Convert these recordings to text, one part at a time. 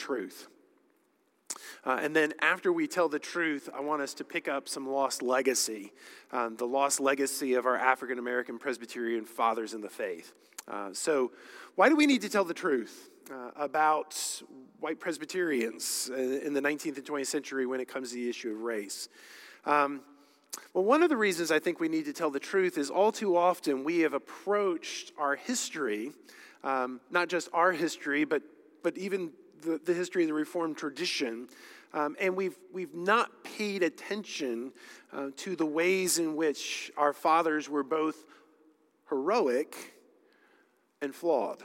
truth. And then after we tell the truth, I want us to pick up some lost legacy, the lost legacy of our African-American Presbyterian fathers in the faith. So why do we need to tell the truth about white Presbyterians in the 19th and 20th century when it comes to the issue of race? Well, one of the reasons I think we need to tell the truth is all too often we have approached our history, not just our history, but even the history of the Reformed tradition, and we've not paid attention to the ways in which our fathers were both heroic and flawed.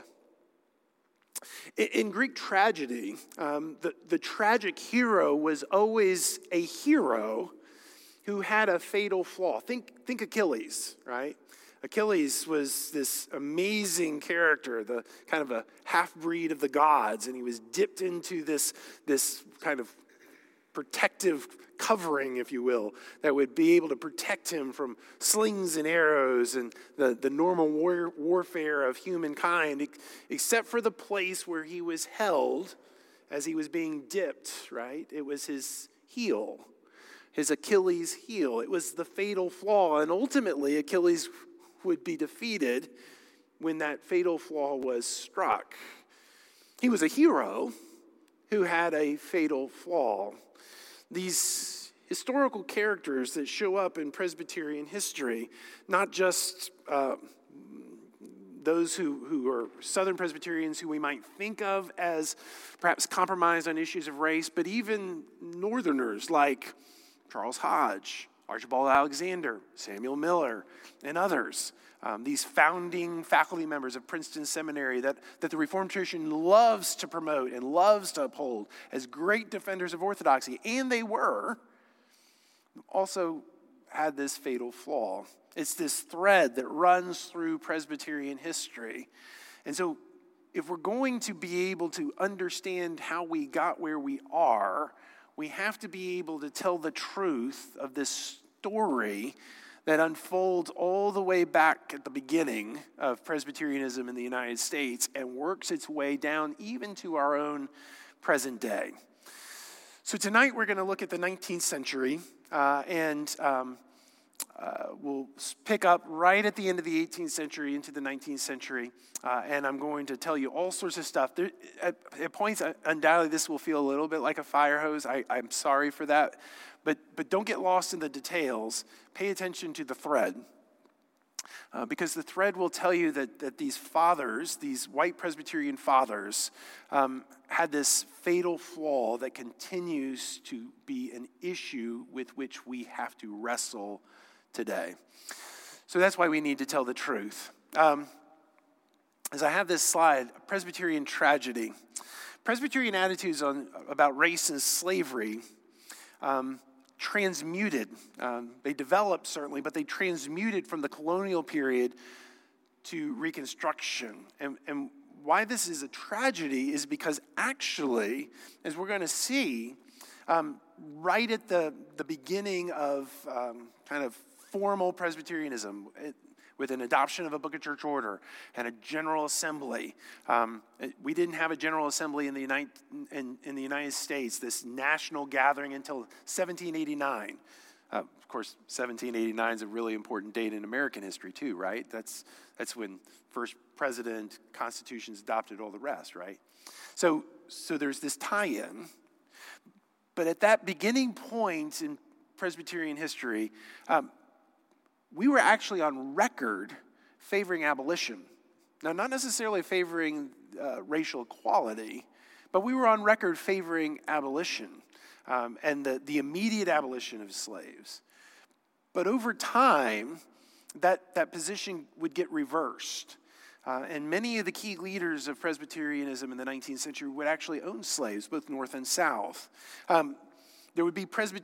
In Greek tragedy, the tragic hero was always a hero who had a fatal flaw. Think Achilles, right? Achilles was this amazing character, the kind of a half-breed of the gods, and he was dipped into this kind of protective covering, if you will, that would be able to protect him from slings and arrows and the normal warfare of humankind, except for the place where he was held as he was being dipped, right? It was his heel, his Achilles heel. It was the fatal flaw, and ultimately Achilles would be defeated when that fatal flaw was struck. He was a hero who had a fatal flaw. These historical characters that show up in Presbyterian history, not just those who are Southern Presbyterians who we might think of as perhaps compromised on issues of race, but even Northerners like Charles Hodge, Archibald Alexander, Samuel Miller, and others. These founding faculty members of Princeton Seminary that the Reformed tradition loves to promote and loves to uphold as great defenders of orthodoxy, and they were, also had this fatal flaw. It's this thread that runs through Presbyterian history. And so if we're going to be able to understand how we got where we are, we have to be able to tell the truth of this story that unfolds all the way back at the beginning of Presbyterianism in the United States and works its way down even to our own present day. So tonight we're going to look at the 19th century and we'll pick up right at the end of the 18th century into the 19th century, and I'm going to tell you all sorts of stuff. At points, undoubtedly, this will feel a little bit like a fire hose. I'm sorry for that, but don't get lost in the details. Pay attention to the thread, because the thread will tell you that these fathers, these white Presbyterian fathers, had this fatal flaw that continues to be an issue with which we have to wrestle today. So that's why we need to tell the truth. As I have this slide, Presbyterian tragedy. Presbyterian attitudes about race and slavery transmuted. They developed, certainly, but they transmuted from the colonial period to Reconstruction. And why this is a tragedy is because actually, as we're going to see, right at the beginning of kind of formal Presbyterianism, with an adoption of a Book of Church Order and a General Assembly. We didn't have a General Assembly in the United States, this national gathering, until 1789. Of course, 1789 is a really important date in American history too, right? That's when first president, constitutions adopted, all the rest, right? So there's this tie-in. But at that beginning point in Presbyterian history, we were actually on record favoring abolition. Now, not necessarily favoring racial equality, but we were on record favoring abolition and the immediate abolition of slaves. But over time, that position would get reversed. And many of the key leaders of Presbyterianism in the 19th century would actually own slaves, both North and South. There would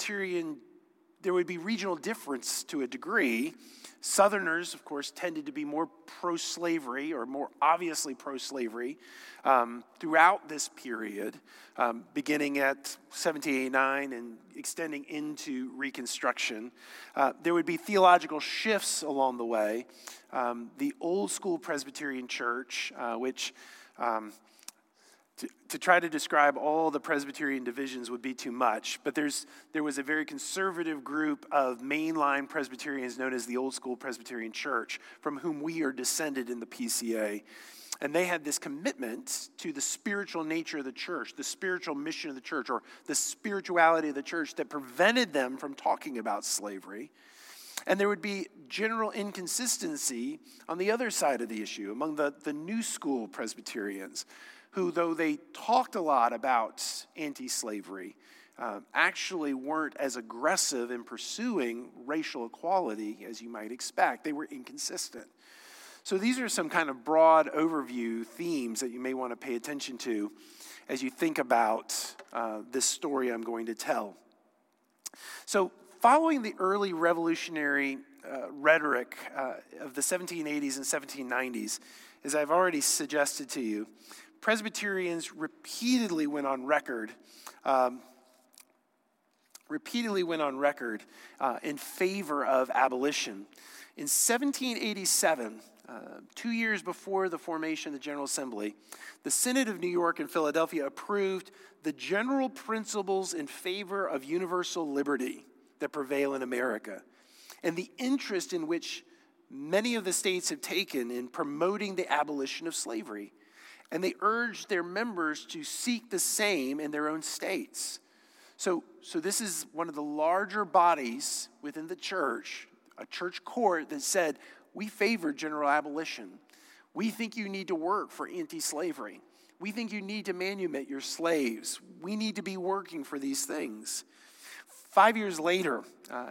be regional difference to a degree. Southerners, of course, tended to be more pro-slavery or more obviously pro-slavery throughout this period, beginning at 1789 and extending into Reconstruction. There would be theological shifts along the way. The old school Presbyterian church, which To try to describe all the Presbyterian divisions would be too much, but there was a very conservative group of mainline Presbyterians known as the Old School Presbyterian Church, from whom we are descended in the PCA. And they had this commitment to the spiritual nature of the church, the spiritual mission of the church, or the spirituality of the church that prevented them from talking about slavery. And there would be general inconsistency on the other side of the issue among the New School Presbyterians, who, though they talked a lot about anti-slavery, actually weren't as aggressive in pursuing racial equality as you might expect. They were inconsistent. So these are some kind of broad overview themes that you may want to pay attention to as you think about this story I'm going to tell. So following the early revolutionary rhetoric of the 1780s and 1790s, as I've already suggested to you, Presbyterians repeatedly went on record in favor of abolition. In 1787, 2 years before the formation of the General Assembly, the Synod of New York and Philadelphia approved the general principles in favor of universal liberty that prevail in America, and the interest in which many of the states have taken in promoting the abolition of slavery. And they urged their members to seek the same in their own states. So this is one of the larger bodies within the church, a church court that said, we favor general abolition. We think you need to work for anti-slavery. We think you need to manumit your slaves. We need to be working for these things. 5 years later,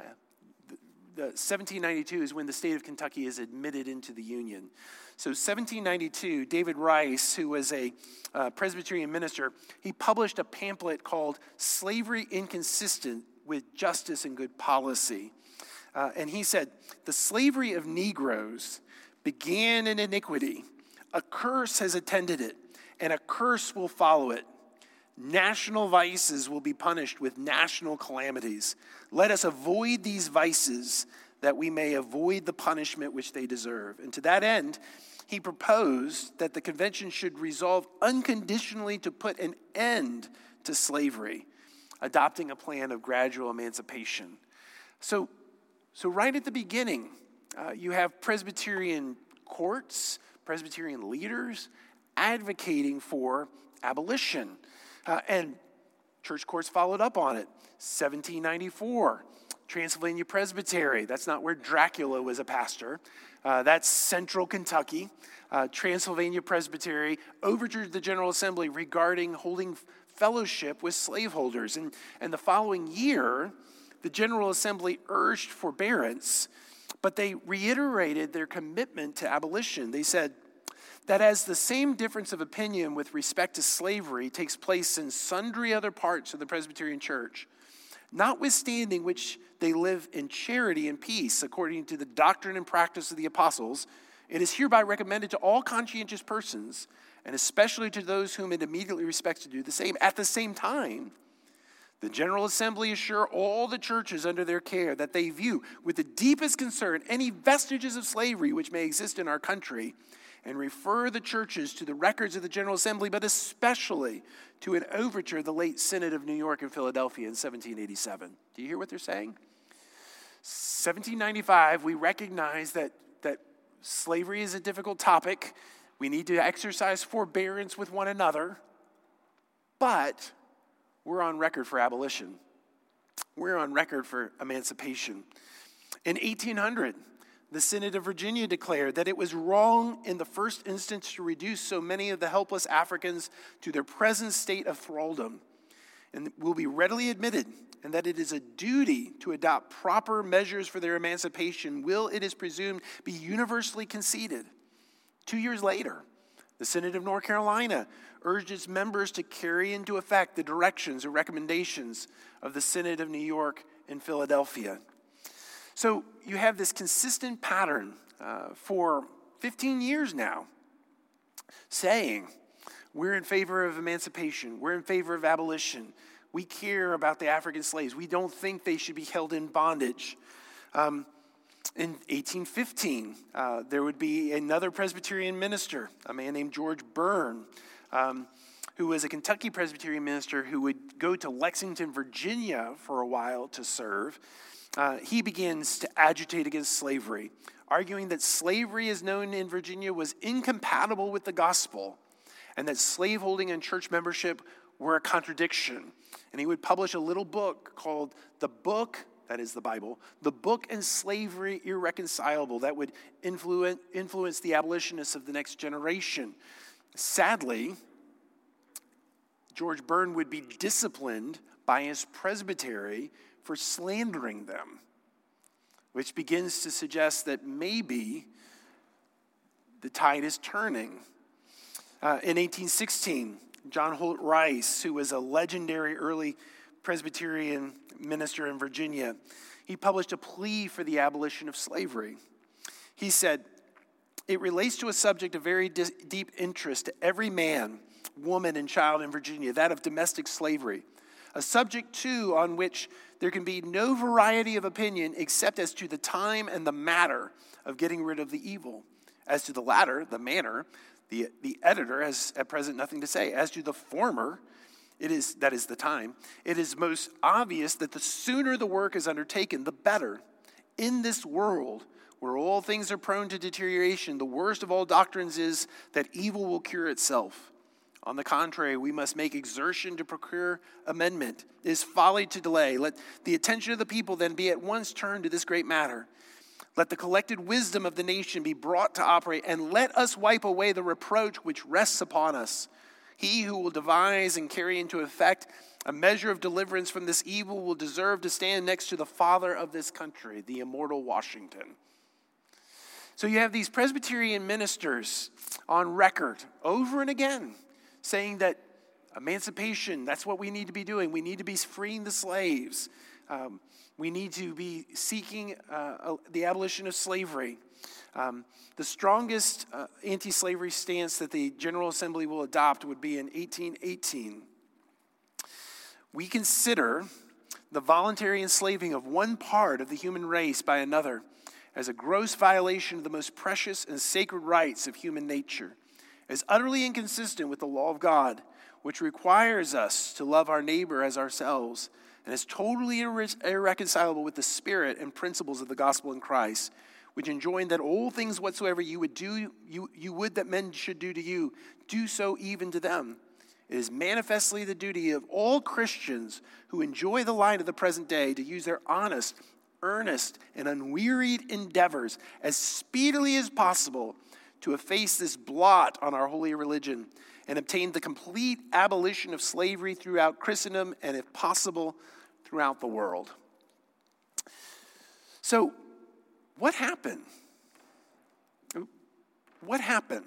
the 1792 is when the state of Kentucky is admitted into the Union. So 1792, David Rice, who was a Presbyterian minister, he published a pamphlet called Slavery Inconsistent with Justice and Good Policy. And he said, the slavery of Negroes began in iniquity. A curse has attended it, and a curse will follow it. National vices will be punished with national calamities. Let us avoid these vices that we may avoid the punishment which they deserve. And to that end, he proposed that the convention should resolve unconditionally to put an end to slavery, adopting a plan of gradual emancipation. So right at the beginning, you have Presbyterian courts, Presbyterian leaders advocating for abolition. And church courts followed up on it. 1794, Transylvania Presbytery. That's not where Dracula was a pastor. That's central Kentucky. Transylvania Presbytery overtured the General Assembly regarding holding fellowship with slaveholders. And the following year, the General Assembly urged forbearance, but they reiterated their commitment to abolition. They said that as the same difference of opinion with respect to slavery takes place in sundry other parts of the Presbyterian Church, notwithstanding which they live in charity and peace according to the doctrine and practice of the apostles, it is hereby recommended to all conscientious persons, and especially to those whom it immediately respects, to do the same. At the same time, the General Assembly assure all the churches under their care that they view with the deepest concern any vestiges of slavery which may exist in our country, and refer the churches to the records of the General Assembly, but especially to an overture of the late Synod of New York and Philadelphia in 1787. Do you hear what they're saying? 1795, we recognize that slavery is a difficult topic. We need to exercise forbearance with one another, but we're on record for abolition. We're on record for emancipation. In 1800, the Synod of Virginia declared that it was wrong in the first instance to reduce so many of the helpless Africans to their present state of thraldom, and will be readily admitted, and that it is a duty to adopt proper measures for their emancipation will, it is presumed, be universally conceded. 2 years later, the Synod of North Carolina urged its members to carry into effect the directions or recommendations of the Synod of New York and Philadelphia. So you have this consistent pattern for 15 years now saying we're in favor of emancipation, we're in favor of abolition, we care about the African slaves, we don't think they should be held in bondage. In 1815, there would be another Presbyterian minister, a man named George Byrne, who was a Kentucky Presbyterian minister who would go to Lexington, Virginia for a while to serve, he begins to agitate against slavery, arguing that slavery as known in Virginia was incompatible with the gospel and that slaveholding and church membership were a contradiction. And he would publish a little book called The Book, that is the Bible, The Book and Slavery Irreconcilable, that would influence the abolitionists of the next generation. Sadly, George Byrne would be disciplined by his presbytery for slandering them, which begins to suggest that maybe the tide is turning. In 1816, John Holt Rice, who was a legendary early Presbyterian minister in Virginia, he published a plea for the abolition of slavery. He said, "It relates to a subject of very deep interest to every man, woman, and child in Virginia, that of domestic slavery. A subject, too, on which there can be no variety of opinion except as to the time and the matter of getting rid of the evil. As to the latter, the manner, the editor has at present nothing to say. As to the former, that is the time, it is most obvious that the sooner the work is undertaken, the better. In this world, where all things are prone to deterioration, the worst of all doctrines is that evil will cure itself. On the contrary, we must make exertion to procure amendment. It is folly to delay. Let the attention of the people then be at once turned to this great matter. Let the collected wisdom of the nation be brought to operate, and let us wipe away the reproach which rests upon us. He who will devise and carry into effect a measure of deliverance from this evil will deserve to stand next to the father of this country, the immortal Washington." So you have these Presbyterian ministers on record over and again saying that emancipation, that's what we need to be doing. We need to be freeing the slaves. We need to be seeking the abolition of slavery. The strongest anti-slavery stance that the General Assembly will adopt would be in 1818. We consider the voluntary enslaving of one part of the human race by another as a gross violation of the most precious and sacred rights of human nature, as utterly inconsistent with the law of God, which requires us to love our neighbor as ourselves, and is totally irreconcilable with the spirit and principles of the gospel in Christ, which enjoin that all things whatsoever you would do, you would that men should do to you, do so even to them. It is manifestly the duty of all Christians who enjoy the light of the present day to use their honest, earnest, and unwearied endeavors as speedily as possible to efface this blot on our holy religion and obtain the complete abolition of slavery throughout Christendom and, if possible, throughout the world. So, what happened? What happened?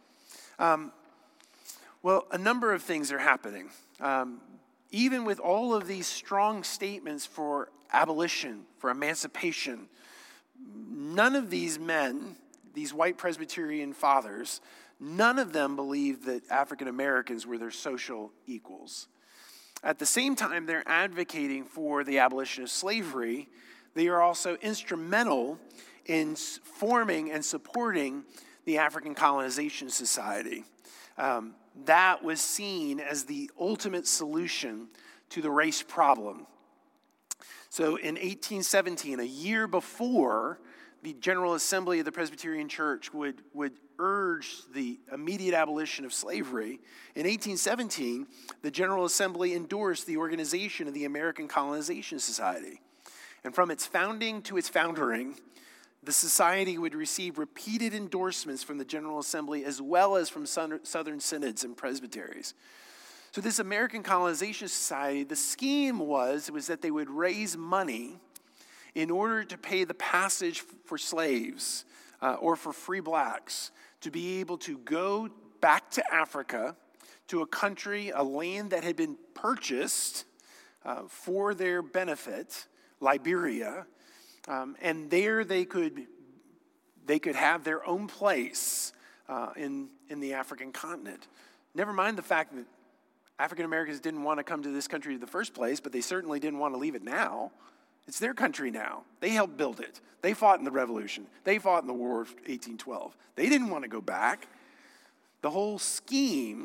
Well, a number of things are happening. Even with all of these strong statements for abolition, for emancipation, none of these men, these white Presbyterian fathers, none of them believed that African Americans were their social equals. At the same time they're advocating for the abolition of slavery, they are also instrumental in forming and supporting the African Colonization Society. That was seen as the ultimate solution to the race problem. So in 1817, a year before the General Assembly of the Presbyterian Church would urge the immediate abolition of slavery, in 1817, the General Assembly endorsed the organization of the American Colonization Society. And from its founding to its foundering, the society would receive repeated endorsements from the General Assembly as well as from Southern synods and presbyteries. So this American Colonization Society, the scheme was that they would raise money in order to pay the passage for slaves or for free blacks to be able to go back to Africa, to a country, a land that had been purchased for their benefit, Liberia, and there they could have their own place in the African continent. Never mind the fact that African Americans didn't want to come to this country in the first place, but they certainly didn't want to leave it now. It's their country now. They helped build it. They fought in the Revolution. They fought in the War of 1812. They didn't want to go back. The whole scheme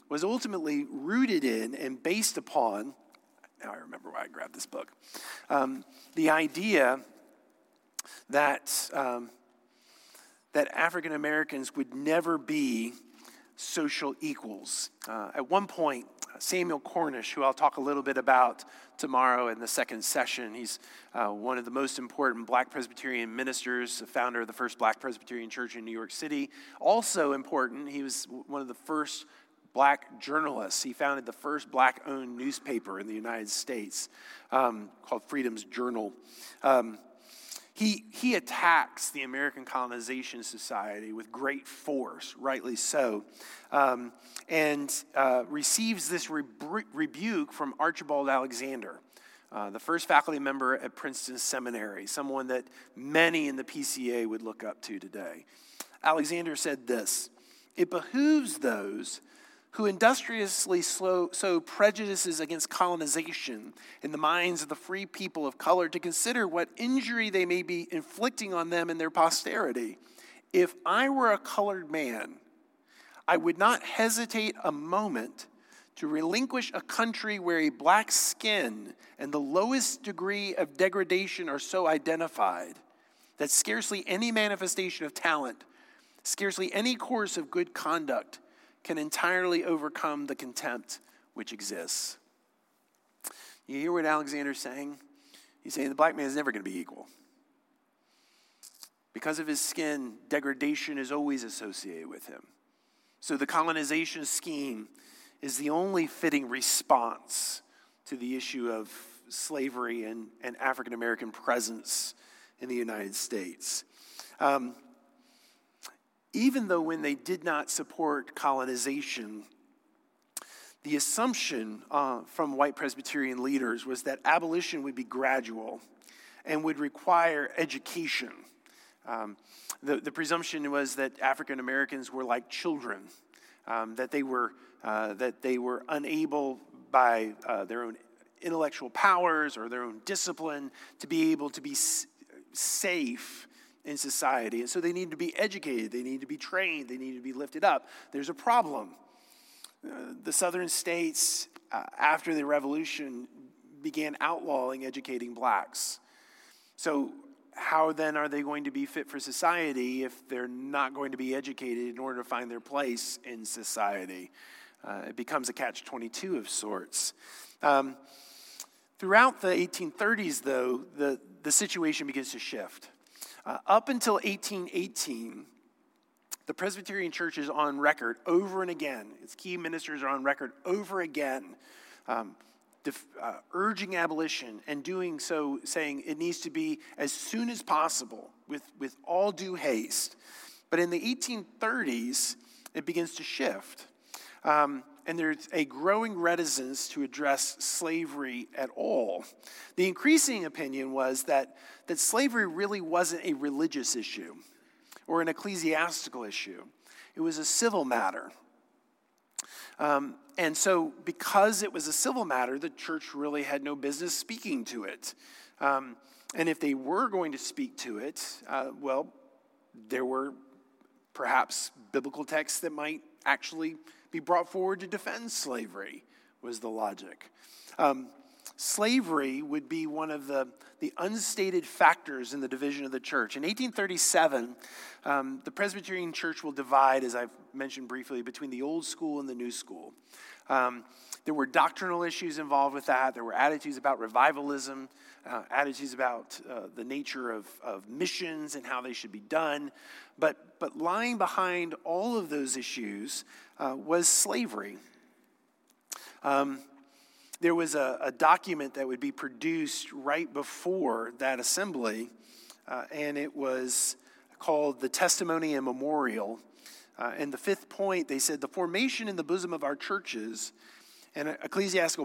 was ultimately rooted in and based upon, now I remember why I grabbed this book, the idea that, that African Americans would never be social equals. At one point, Samuel Cornish, who I'll talk a little bit about tomorrow in the second session, he's one of the most important Black Presbyterian ministers, the founder of the first Black Presbyterian Church in New York City. Also important, he was one of the first Black journalists. He founded the first Black-owned newspaper in the United States called Freedom's Journal. He attacks the American Colonization Society with great force, rightly so, and receives this rebuke from Archibald Alexander, the first faculty member at Princeton Seminary, someone that many in the PCA would look up to today. Alexander said this: "It behooves those who industriously sow prejudices against colonization in the minds of the free people of color to consider what injury they may be inflicting on them and their posterity. If I were a colored man, I would not hesitate a moment to relinquish a country where a black skin and the lowest degree of degradation are so identified that scarcely any manifestation of talent, scarcely any course of good conduct can entirely overcome the contempt which exists." You hear what Alexander's saying? He's saying the black man is never going to be equal. Because of his skin, degradation is always associated with him. So the colonization scheme is the only fitting response to the issue of slavery and African American presence in the United States. Even though when they did not support colonization, the assumption from white Presbyterian leaders was that abolition would be gradual and would require education. The presumption was that African Americans were like children, that they were unable by their own intellectual powers or their own discipline to be able to be safe in society. And so they need to be educated, they need to be trained, they need to be lifted up. There's a problem. The southern states, after the revolution, began outlawing educating blacks. So how then are they going to be fit for society if they're not going to be educated in order to find their place in society? It becomes a catch-22 of sorts. Throughout the 1830s, though, the situation begins to shift. Up until 1818, the Presbyterian Church is on record over and again. Its key ministers are on record over again, urging abolition and doing so, saying it needs to be as soon as possible with all due haste. But in the 1830s, it begins to shift. And there's a growing reticence to address slavery at all. The increasing opinion was that slavery really wasn't a religious issue or an ecclesiastical issue. It was a civil matter. And so because it was a civil matter, the church really had no business speaking to it. And if they were going to speak to it, there were perhaps biblical texts that might actually be brought forward to defend slavery, was the logic. Slavery would be one of the unstated factors in the division of the church. In 1837, the Presbyterian Church will divide, as I've mentioned briefly, between the old school and the new school. There were doctrinal issues involved with that. There were attitudes about revivalism, attitudes about the nature of missions and how they should be done. But lying behind all of those issues was slavery. There was a document that would be produced right before that assembly, and it was called the Testimony and Memorial. And the fifth point, they said, the formation in the bosom of our churches and ecclesiastical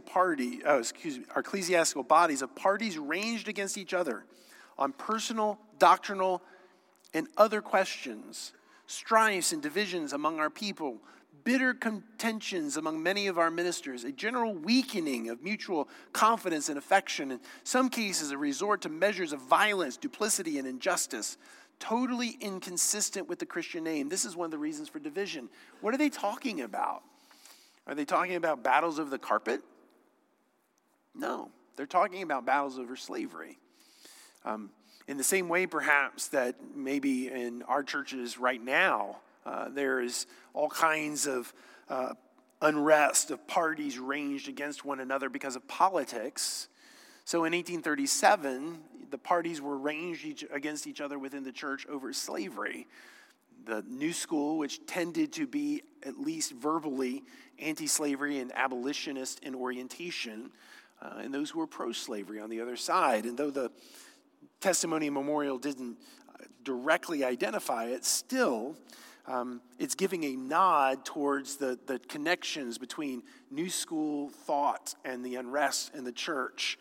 bodies of parties ranged against each other on personal, doctrinal, and other questions, strifes and divisions among our people, bitter contentions among many of our ministers, a general weakening of mutual confidence and affection, in some cases a resort to measures of violence, duplicity, and injustice, totally inconsistent with the Christian name. This is one of the reasons for division. What are they talking about? Are they talking about battles over the carpet? No, they're talking about battles over slavery. In the same way, perhaps, that maybe in our churches right now, there is all kinds of unrest, of parties ranged against one another because of politics. So in 1837, the parties were ranged against each other within the church over slavery. The New School, which tended to be at least verbally anti-slavery and abolitionist in orientation, and those who were pro-slavery on the other side. And though the Testimony Memorial didn't directly identify it, still, it's giving a nod towards the connections between New School thought and the unrest in the church.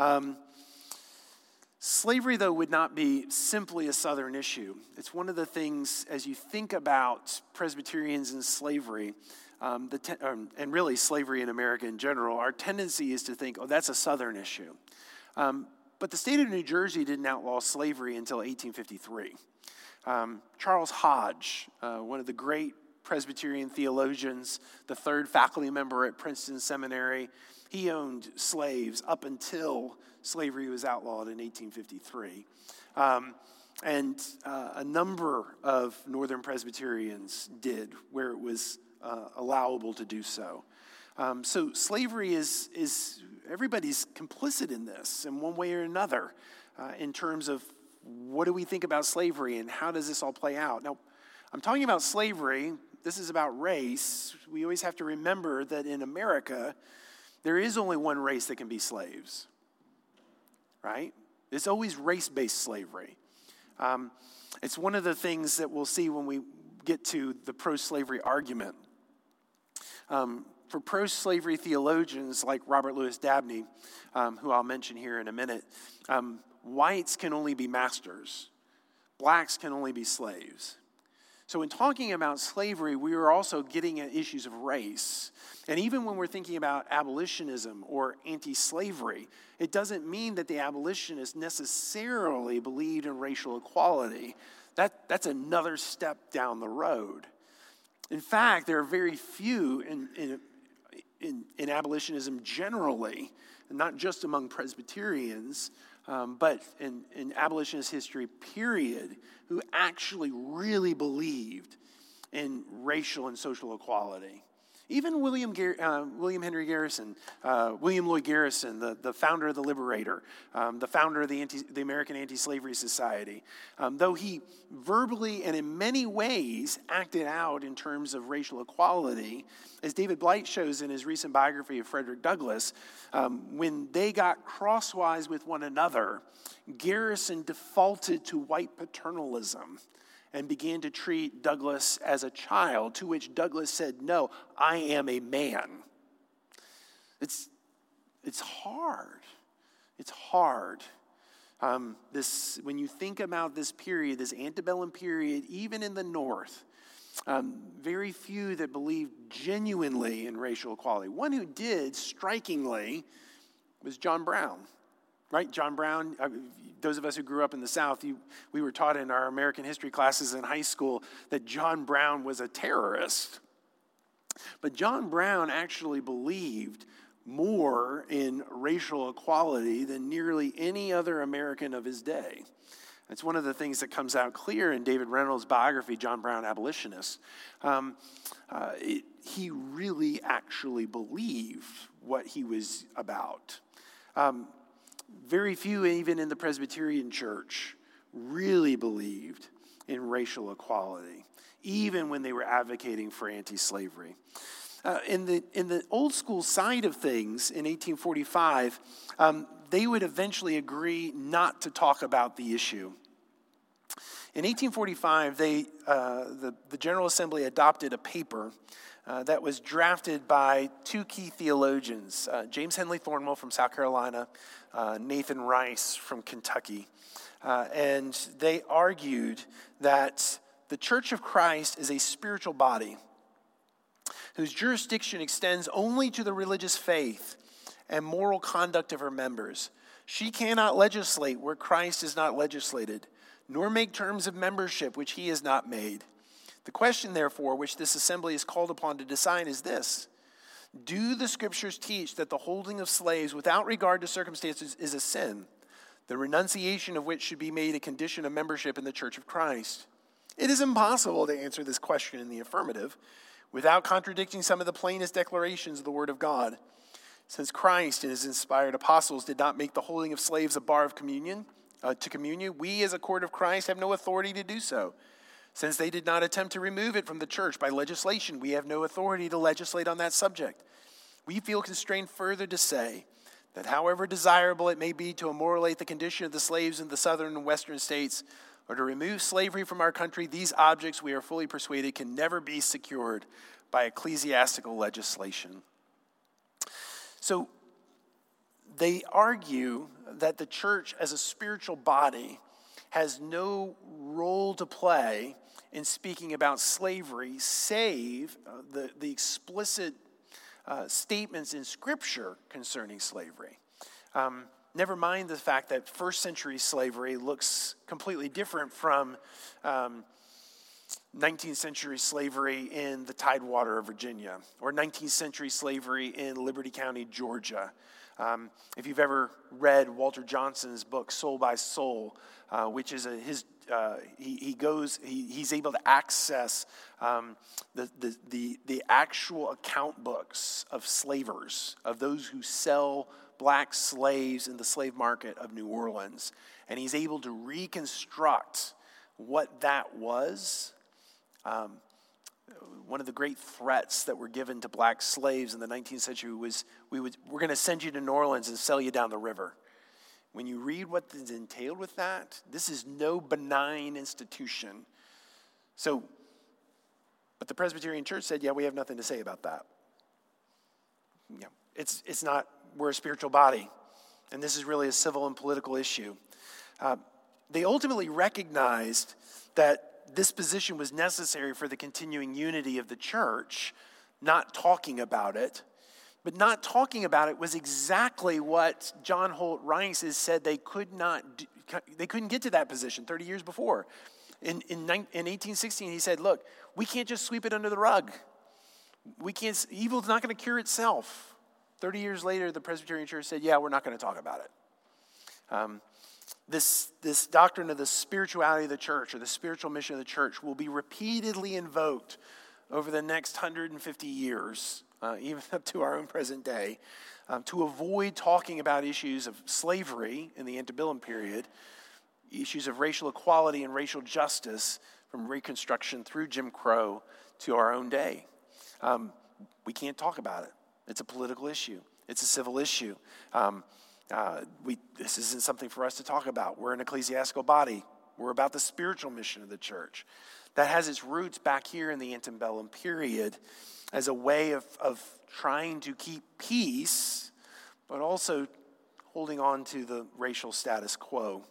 Slavery, though, would not be simply a Southern issue. It's one of the things, as you think about Presbyterians and slavery, and really slavery in America in general, our tendency is to think, oh, that's a Southern issue. But the state of New Jersey didn't outlaw slavery until 1853. Charles Hodge, one of the great Presbyterian theologians, the third faculty member at Princeton Seminary, he owned slaves up until slavery was outlawed in 1853. And a number of Northern Presbyterians did, where it was allowable to do so. So slavery is everybody's complicit in this in one way or another in terms of what do we think about slavery and how does this all play out? Now, I'm talking about slavery. This is about race. We always have to remember that in America, there is only one race that can be slaves, right? It's always race-based slavery. It's one of the things that we'll see when we get to the pro-slavery argument. For pro-slavery theologians like Robert Louis Dabney, who I'll mention here in a minute, whites can only be masters. Blacks can only be slaves. So in talking about slavery, we are also getting at issues of race. And even when we're thinking about abolitionism or anti-slavery, it doesn't mean that the abolitionists necessarily believed in racial equality. That's another step down the road. In fact, there are very few in abolitionism generally, and not just among Presbyterians, but in abolitionist history, period, who actually really believed in racial and social equality. Even William Henry Garrison, William Lloyd Garrison, the founder of the Liberator, the founder of the American Anti-Slavery Society, though he verbally and in many ways acted out in terms of racial equality, as David Blight shows in his recent biography of Frederick Douglass, when they got crosswise with one another, Garrison defaulted to white paternalism and began to treat Douglass as a child, to which Douglass said, "No, I am a man." It's hard. It's hard. When you think about this period, this antebellum period, even in the North, very few that believed genuinely in racial equality. One who did, strikingly, was John Brown. Right, John Brown, those of us who grew up in the South, we were taught in our American history classes in high school that John Brown was a terrorist. But John Brown actually believed more in racial equality than nearly any other American of his day. It's one of the things that comes out clear in David Reynolds' biography, John Brown, Abolitionist. He really actually believed what he was about. Very few, even in the Presbyterian Church, really believed in racial equality, even when they were advocating for anti-slavery. In the old school side of things, in 1845, they would eventually agree not to talk about the issue. In 1845, the General Assembly adopted a paper that was drafted by two key theologians, James Henley Thornwell from South Carolina, Nathan Rice from Kentucky. And they argued that the Church of Christ is a spiritual body whose jurisdiction extends only to the religious faith and moral conduct of her members. She cannot legislate where Christ is not legislated, nor make terms of membership which he has not made. The question, therefore, which this assembly is called upon to decide is this: Do the scriptures teach that the holding of slaves without regard to circumstances is a sin, the renunciation of which should be made a condition of membership in the Church of Christ? It is impossible to answer this question in the affirmative without contradicting some of the plainest declarations of the Word of God. Since Christ and his inspired apostles did not make the holding of slaves a bar of communion, we as a court of Christ have no authority to do so. Since they did not attempt to remove it from the church by legislation, we have no authority to legislate on that subject. We feel constrained further to say that however desirable it may be to ameliorate the condition of the slaves in the southern and western states, or to remove slavery from our country, these objects, we are fully persuaded, can never be secured by ecclesiastical legislation. So they argue that the church as a spiritual body has no role to play in speaking about slavery, save the explicit statements in Scripture concerning slavery. Never mind the fact that first century slavery looks completely different from 19th century slavery in the Tidewater of Virginia, or 19th century slavery in Liberty County, Georgia. If you've ever read Walter Johnson's book Soul by Soul, which is he's able to access the actual account books of slavers, of those who sell black slaves in the slave market of New Orleans, and he's able to reconstruct what that was. One of the great threats that were given to black slaves in the 19th century was, we're going to send you to New Orleans and sell you down the river. When you read what is entailed with that, this is no benign institution. But the Presbyterian Church said, yeah, we have nothing to say about that. Yeah, it's not, we're a spiritual body, and this is really a civil and political issue. They ultimately recognized that this position was necessary for the continuing unity of the church, not talking about it. But not talking about it was exactly what John Holt Rice has said they couldn't get to that position 30 years before. In 1816, he said, look, we can't just sweep it under the rug. Evil's not going to cure itself. 30 years later, the Presbyterian Church said, yeah, we're not going to talk about it. This doctrine of the spirituality of the church, or the spiritual mission of the church, will be repeatedly invoked over the next 150 years, even up to our own present day, to avoid talking about issues of slavery in the antebellum period, issues of racial equality and racial justice from Reconstruction through Jim Crow to our own day. We can't talk about it. It's a political issue. It's a civil issue. This isn't something for us to talk about. We're an ecclesiastical body. We're about the spiritual mission of the church. That has its roots back here in the antebellum period as a way of trying to keep peace, but also holding on to the racial status quo.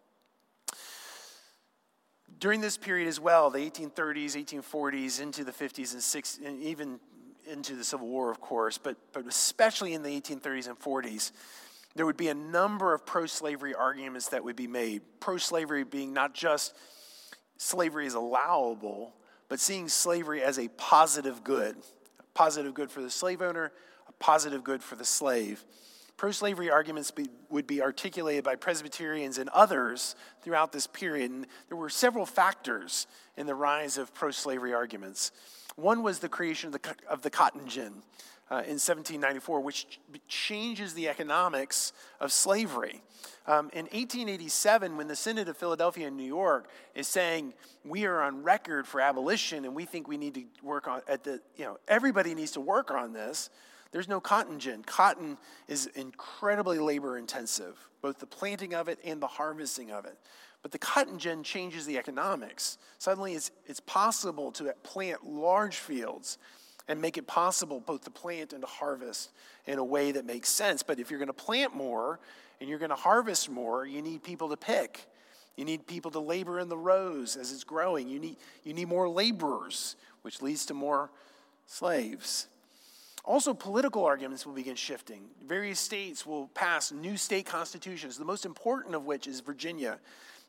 During this period as well, the 1830s, 1840s, into the 50s and 60s, and even into the Civil War, of course, but especially in the 1830s and 40s, there would be a number of pro-slavery arguments that would be made. Pro-slavery being not just slavery is allowable, but seeing slavery as a positive good for the slave owner, a positive good for the slave. Pro-slavery arguments would be articulated by Presbyterians and others throughout this period, and there were several factors in the rise of pro-slavery arguments. One was the creation of the cotton gin in 1794, which changes the economics of slavery. In 1887, when the Synod of Philadelphia and New York is saying we are on record for abolition and we think we need to work on everybody needs to work on this, there's no cotton gin. Cotton is incredibly labor intensive, both the planting of it and the harvesting of it. But the cotton gin changes the economics. Suddenly it's possible to plant large fields and make it possible both to plant and to harvest in a way that makes sense. But if you're going to plant more and you're going to harvest more, you need people to pick. You need people to labor in the rows as it's growing. You need more laborers, which leads to more slaves. Also, political arguments will begin shifting. Various states will pass new state constitutions, the most important of which is Virginia.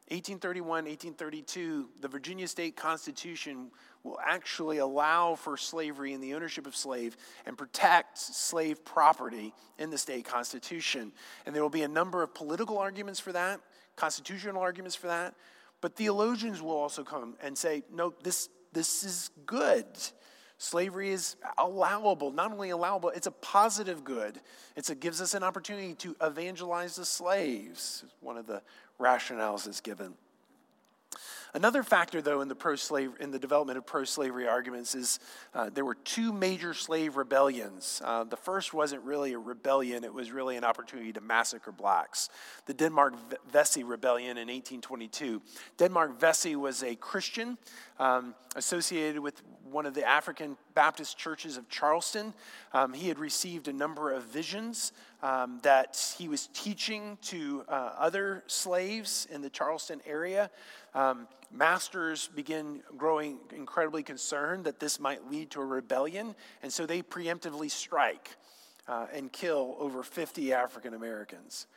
1831, 1832, the Virginia State Constitution will actually allow for slavery and the ownership of slave and protect slave property in the state constitution. And there will be a number of political arguments for that, constitutional arguments for that, but theologians will also come and say, no, this is good. Slavery is allowable. Not only allowable, it's a positive good. It gives us an opportunity to evangelize the slaves. One of the rationales is given. Another factor, though, in the development of pro-slavery arguments is there were two major slave rebellions. The first wasn't really a rebellion; it was really an opportunity to massacre blacks. The Denmark-Vesey Rebellion in 1822. Denmark-Vesey was a Christian associated with one of the African Baptist churches of Charleston. He had received a number of visions that he was teaching to other slaves in the Charleston area. Masters begin growing incredibly concerned that this might lead to a rebellion, and so they preemptively strike and kill over 50 African Americans.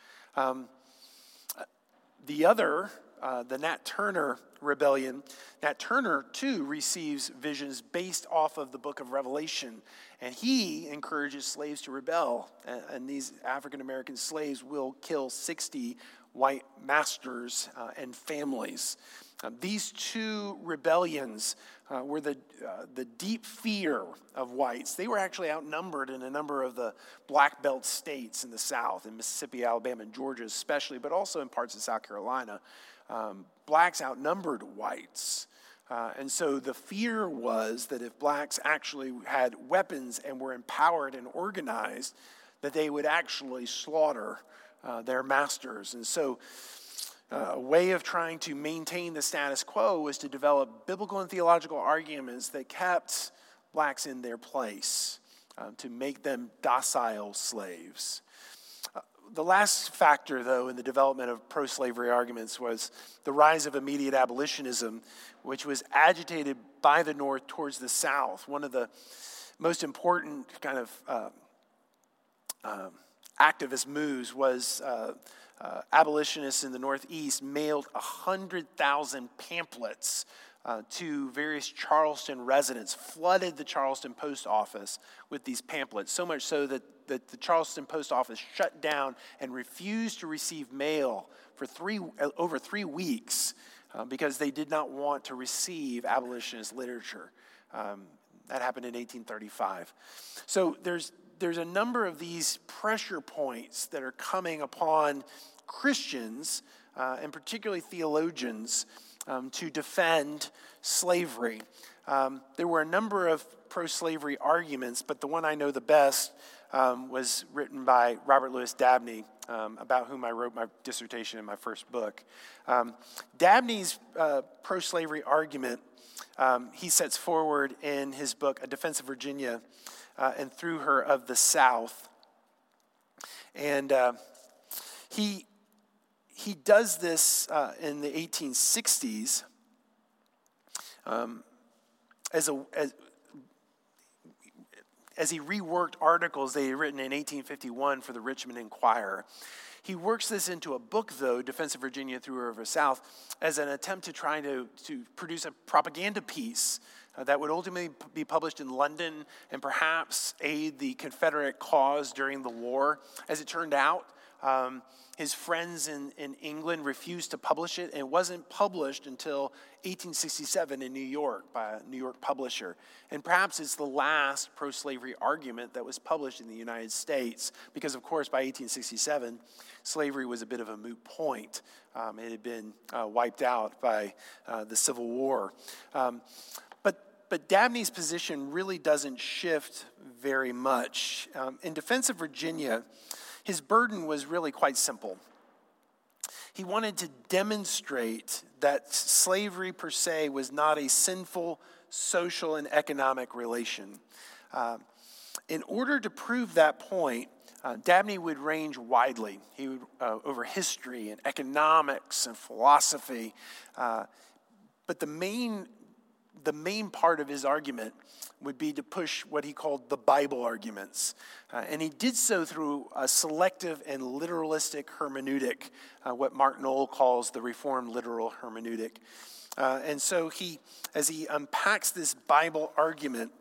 The other, the Nat Turner Rebellion, Nat Turner too receives visions based off of the book of Revelation, and he encourages slaves to rebel, and these African American slaves will kill 60 white masters and families. These two rebellions were the deep fear of whites. They were actually outnumbered in a number of the black belt states in the South, in Mississippi, Alabama, and Georgia especially, but also in parts of South Carolina. Blacks outnumbered whites. And so the fear was that if blacks actually had weapons and were empowered and organized, that they would actually slaughter their masters. And so a way of trying to maintain the status quo was to develop biblical and theological arguments that kept blacks in their place, to make them docile slaves. The last factor, though, in the development of pro-slavery arguments was the rise of immediate abolitionism, which was agitated by the North towards the South. One of the most important kind of activist moves was abolitionists in the Northeast mailed 100,000 pamphlets to various Charleston residents, flooded the Charleston post office with these pamphlets, so much so that the Charleston post office shut down and refused to receive mail for over 3 weeks because they did not want to receive abolitionist literature. That happened in 1835. So there's a number of these pressure points that are coming upon Christians, and particularly theologians, to defend slavery. There were a number of pro-slavery arguments, but the one I know the best was written by Robert Louis Dabney, about whom I wrote my dissertation in my first book. Dabney's pro-slavery argument, he sets forward in his book, A Defense of Virginia, and Through Her of the South. And he does this in the 1860s as he reworked articles they had written in 1851 for the Richmond Enquirer. He works this into a book, though, Defense of Virginia Through Her of the South, as an attempt to try to produce a propaganda piece that would ultimately be published in London and perhaps aid the Confederate cause during the war. As it turned out, his friends in England refused to publish it, and it wasn't published until 1867 in New York by a New York publisher. And perhaps it's the last pro-slavery argument that was published in the United States, because, of course, by 1867, slavery was a bit of a moot point. It had been wiped out by the Civil War. But Dabney's position really doesn't shift very much. In Defense of Virginia, his burden was really quite simple. He wanted to demonstrate that slavery per se was not a sinful social and economic relation. In order to prove that point, Dabney would range widely. He would over history and economics and philosophy. But the main the main part of his argument would be to push what he called the Bible arguments. And he did so through a selective and literalistic hermeneutic, what Mark Noll calls the Reformed literal hermeneutic. And so as he unpacks this Bible argument,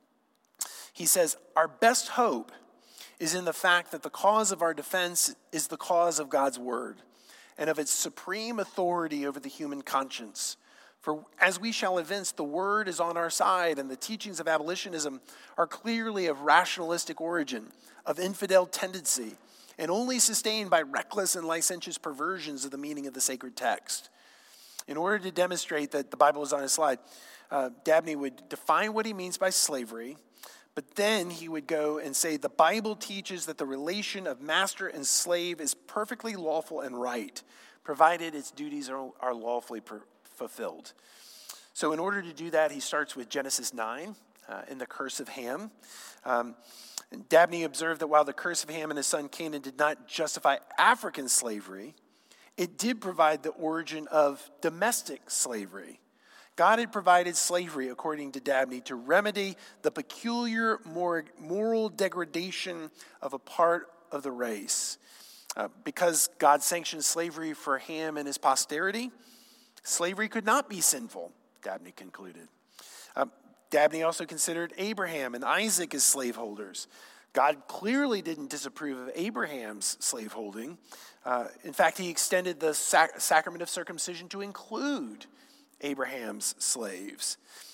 he says, our best hope is in the fact that the cause of our defense is the cause of God's word and of its supreme authority over the human conscience. For as we shall evince, the word is on our side, and the teachings of abolitionism are clearly of rationalistic origin, of infidel tendency, and only sustained by reckless and licentious perversions of the meaning of the sacred text. In order to demonstrate that the Bible is on his side, Dabney would define what he means by slavery, but then he would go and say the Bible teaches that the relation of master and slave is perfectly lawful and right, provided its duties are lawfully fulfilled. So in order to do that, he starts with Genesis 9 in the curse of Ham. Dabney observed that while the curse of Ham and his son Canaan did not justify African slavery, it did provide the origin of domestic slavery. God had provided slavery, according to Dabney, to remedy the peculiar moral degradation of a part of the race. Because God sanctioned slavery for Ham and his posterity, slavery could not be sinful, Dabney concluded. Dabney also considered Abraham and Isaac as slaveholders. God clearly didn't disapprove of Abraham's slaveholding. In fact, he extended the sacrament of circumcision to include Abraham's slaves.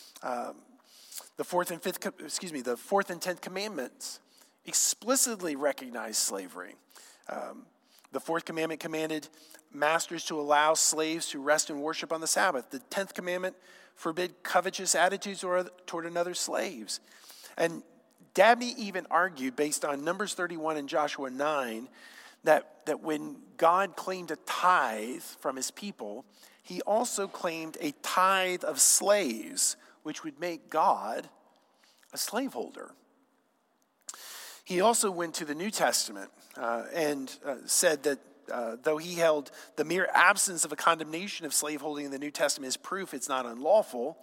The fourth and 10th commandments explicitly recognize slavery. The fourth commandment commanded masters to allow slaves to rest and worship on the Sabbath. The 10th commandment forbid covetous attitudes toward another's slaves. And Dabney even argued, based on Numbers 31 and Joshua 9, that when God claimed a tithe from his people, he also claimed a tithe of slaves, which would make God a slaveholder. He also went to the New Testament and said that though he held the mere absence of a condemnation of slaveholding in the New Testament as proof it's not unlawful,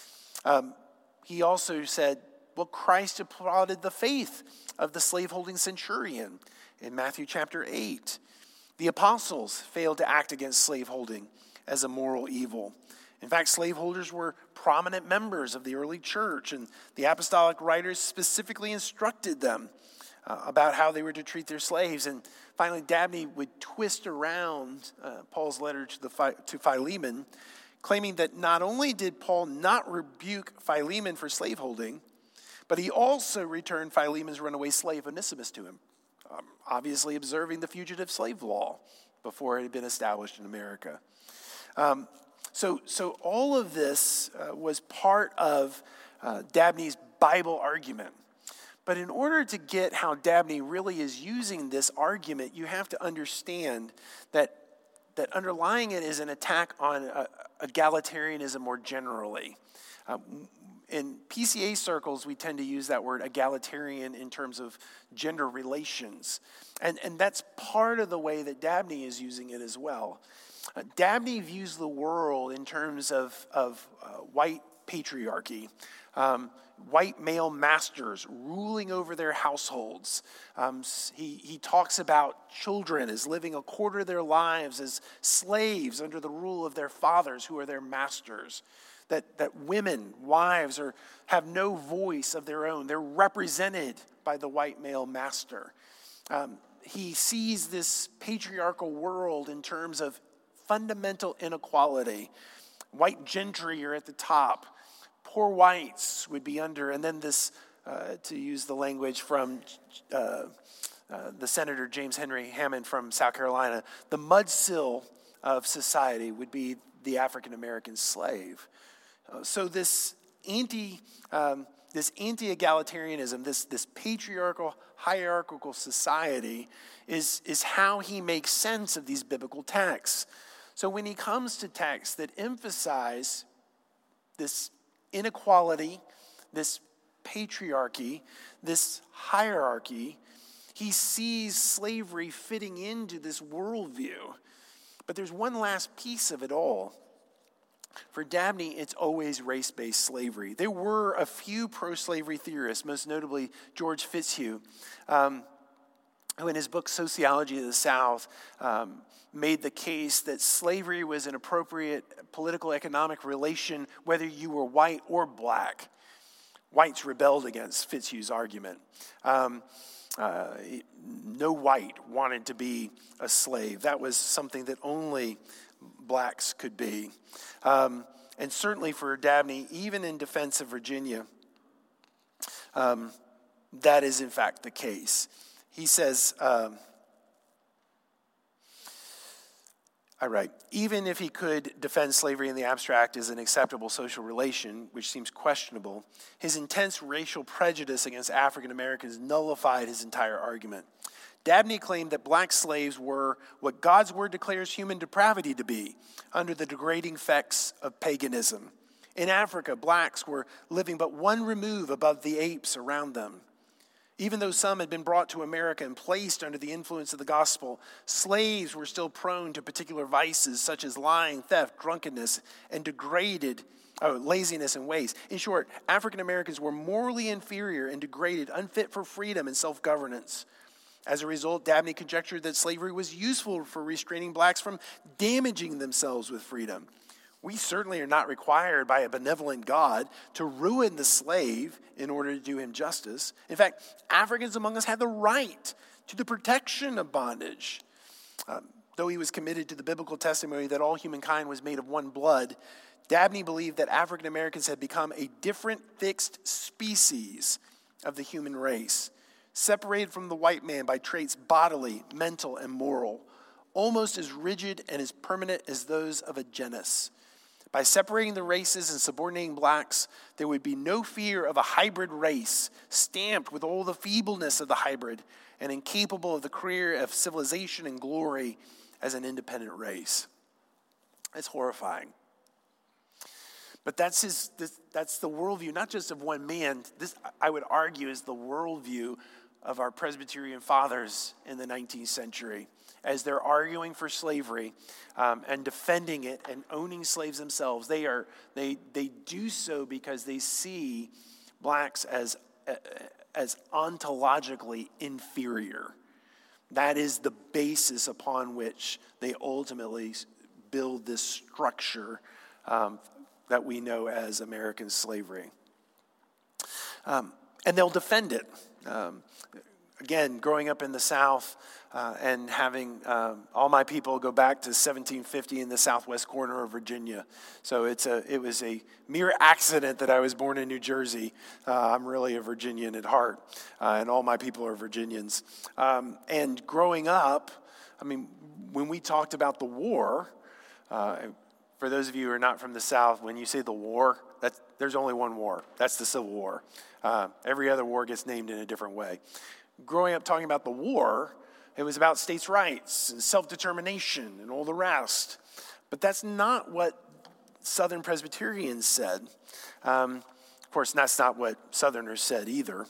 he also said, well, Christ applauded the faith of the slaveholding centurion in Matthew chapter 8. The apostles failed to act against slaveholding as a moral evil. In fact, slaveholders were prominent members of the early church, and the apostolic writers specifically instructed them about how they were to treat their slaves. And finally, Dabney would twist around Paul's letter to Philemon, claiming that not only did Paul not rebuke Philemon for slaveholding, but he also returned Philemon's runaway slave Onesimus to him, obviously observing the fugitive slave law before it had been established in America. So all of this was part of Dabney's Bible argument. But in order to get how Dabney really is using this argument, you have to understand that underlying it is an attack on egalitarianism more generally. In PCA circles, we tend to use that word egalitarian in terms of gender relations. And that's part of the way that Dabney is using it as well. Dabney views the world in terms of white patriarchy, white male masters ruling over their households. He talks about children as living a quarter of their lives as slaves under the rule of their fathers who are their masters. That women, wives, have no voice of their own. They're represented by the white male master. He sees this patriarchal world in terms of fundamental inequality. White gentry are at the top. Poor whites would be under. And then this, to use the language from the Senator James Henry Hammond from South Carolina, the mudsill of society would be the African-American slave. So this anti-egalitarianism, this patriarchal, hierarchical society is how he makes sense of these biblical texts. So when he comes to texts that emphasize this inequality, this patriarchy, this hierarchy, he sees slavery fitting into this worldview. But there's one last piece of it all. For Dabney, it's always race-based slavery. There were a few pro-slavery theorists, most notably George Fitzhugh, who in his book Sociology of the South made the case that slavery was an appropriate political economic relation whether you were white or black. Whites rebelled against Fitzhugh's argument. No white wanted to be a slave. That was something that only blacks could be. And certainly for Dabney, even in defense of Virginia, that is in fact the case. He says, I write, even if he could defend slavery in the abstract as an acceptable social relation, which seems questionable, his intense racial prejudice against African Americans nullified his entire argument. Dabney claimed that black slaves were what God's word declares human depravity to be, under the degrading effects of paganism. In Africa, blacks were living but one remove above the apes around them. Even though some had been brought to America and placed under the influence of the gospel, slaves were still prone to particular vices such as lying, theft, drunkenness, and degraded laziness and waste. In short, African Americans were morally inferior and degraded, unfit for freedom and self-governance. As a result, Dabney conjectured that slavery was useful for restraining blacks from damaging themselves with freedom. We certainly are not required by a benevolent God to ruin the slave in order to do him justice. In fact, Africans among us had the right to the protection of bondage. Though he was committed to the biblical testimony that all humankind was made of one blood, Dabney believed that African Americans had become a different fixed species of the human race, separated from the white man by traits bodily, mental, and moral, almost as rigid and as permanent as those of a genus. By separating the races and subordinating blacks, there would be no fear of a hybrid race, stamped with all the feebleness of the hybrid and incapable of the career of civilization and glory as an independent race. It's horrifying. But that's the worldview, not just of one man. This, I would argue, is the worldview of our Presbyterian fathers in the 19th century, as they're arguing for slavery and defending it and owning slaves themselves. They do so because they see blacks as ontologically inferior. That is the basis upon which they ultimately build this structure that we know as American slavery. And they'll defend it. Again, growing up in the South and having all my people go back to 1750 in the southwest corner of Virginia. So it was a mere accident that I was born in New Jersey. I'm really a Virginian at heart, and all my people are Virginians. And growing up, I mean, when we talked about the war, for those of you who are not from the South, when you say the war, there's only one war. That's the Civil War. Every other war gets named in a different way. Growing up talking about the war, it was about states' rights and self-determination and all the rest. But that's not what Southern Presbyterians said. Of course, that's not what Southerners said either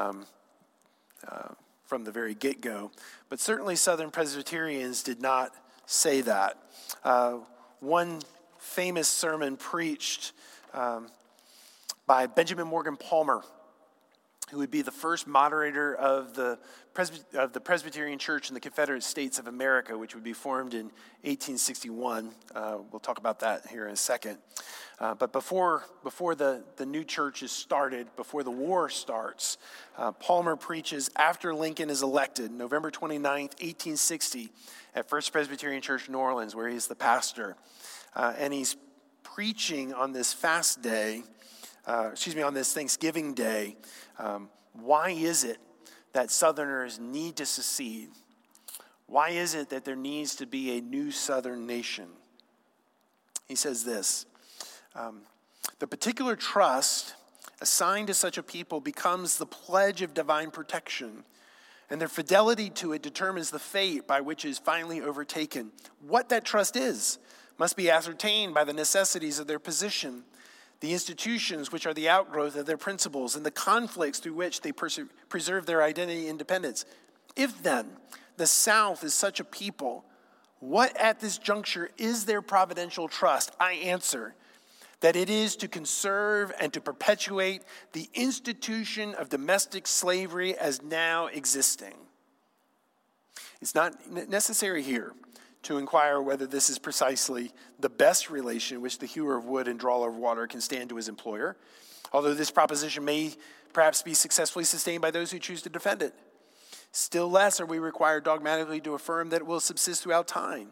from the very get-go. But certainly Southern Presbyterians did not say that. One famous sermon preached by Benjamin Morgan Palmer, who would be the first moderator of the Presbyterian Church in the Confederate States of America, which would be formed in 1861. We'll talk about that here in a second. But before the new church is started, before the war starts, Palmer preaches after Lincoln is elected, November 29th, 1860, at First Presbyterian Church, New Orleans, where he's the pastor. And he's preaching on this fast day, on this Thanksgiving Day. Why is it that Southerners need to secede? Why is it that there needs to be a new Southern nation? He says this, the particular trust assigned to such a people becomes the pledge of divine protection, and their fidelity to it determines the fate by which it is finally overtaken. What that trust is must be ascertained by the necessities of their position, the institutions which are the outgrowth of their principles, and the conflicts through which they preserve their identity and independence. If then the South is such a people, what at this juncture is their providential trust? I answer, that it is to conserve and to perpetuate the institution of domestic slavery as now existing. It's not necessary here to inquire whether this is precisely the best relation in which the hewer of wood and drawer of water can stand to his employer, although this proposition may perhaps be successfully sustained by those who choose to defend it. Still less are we required dogmatically to affirm that it will subsist throughout time.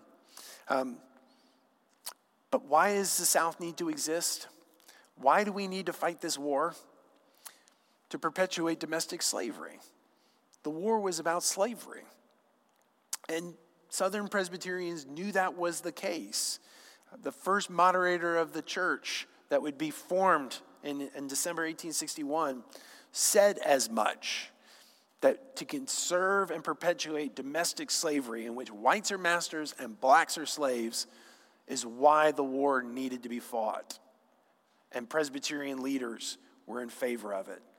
But why does the South need to exist? Why do we need to fight this war? To perpetuate domestic slavery. The war was about slavery. And Southern Presbyterians knew that was the case. The first moderator of the church that would be formed in December 1861 said as much, that to conserve and perpetuate domestic slavery in which whites are masters and blacks are slaves is why the war needed to be fought. And Presbyterian leaders were in favor of it.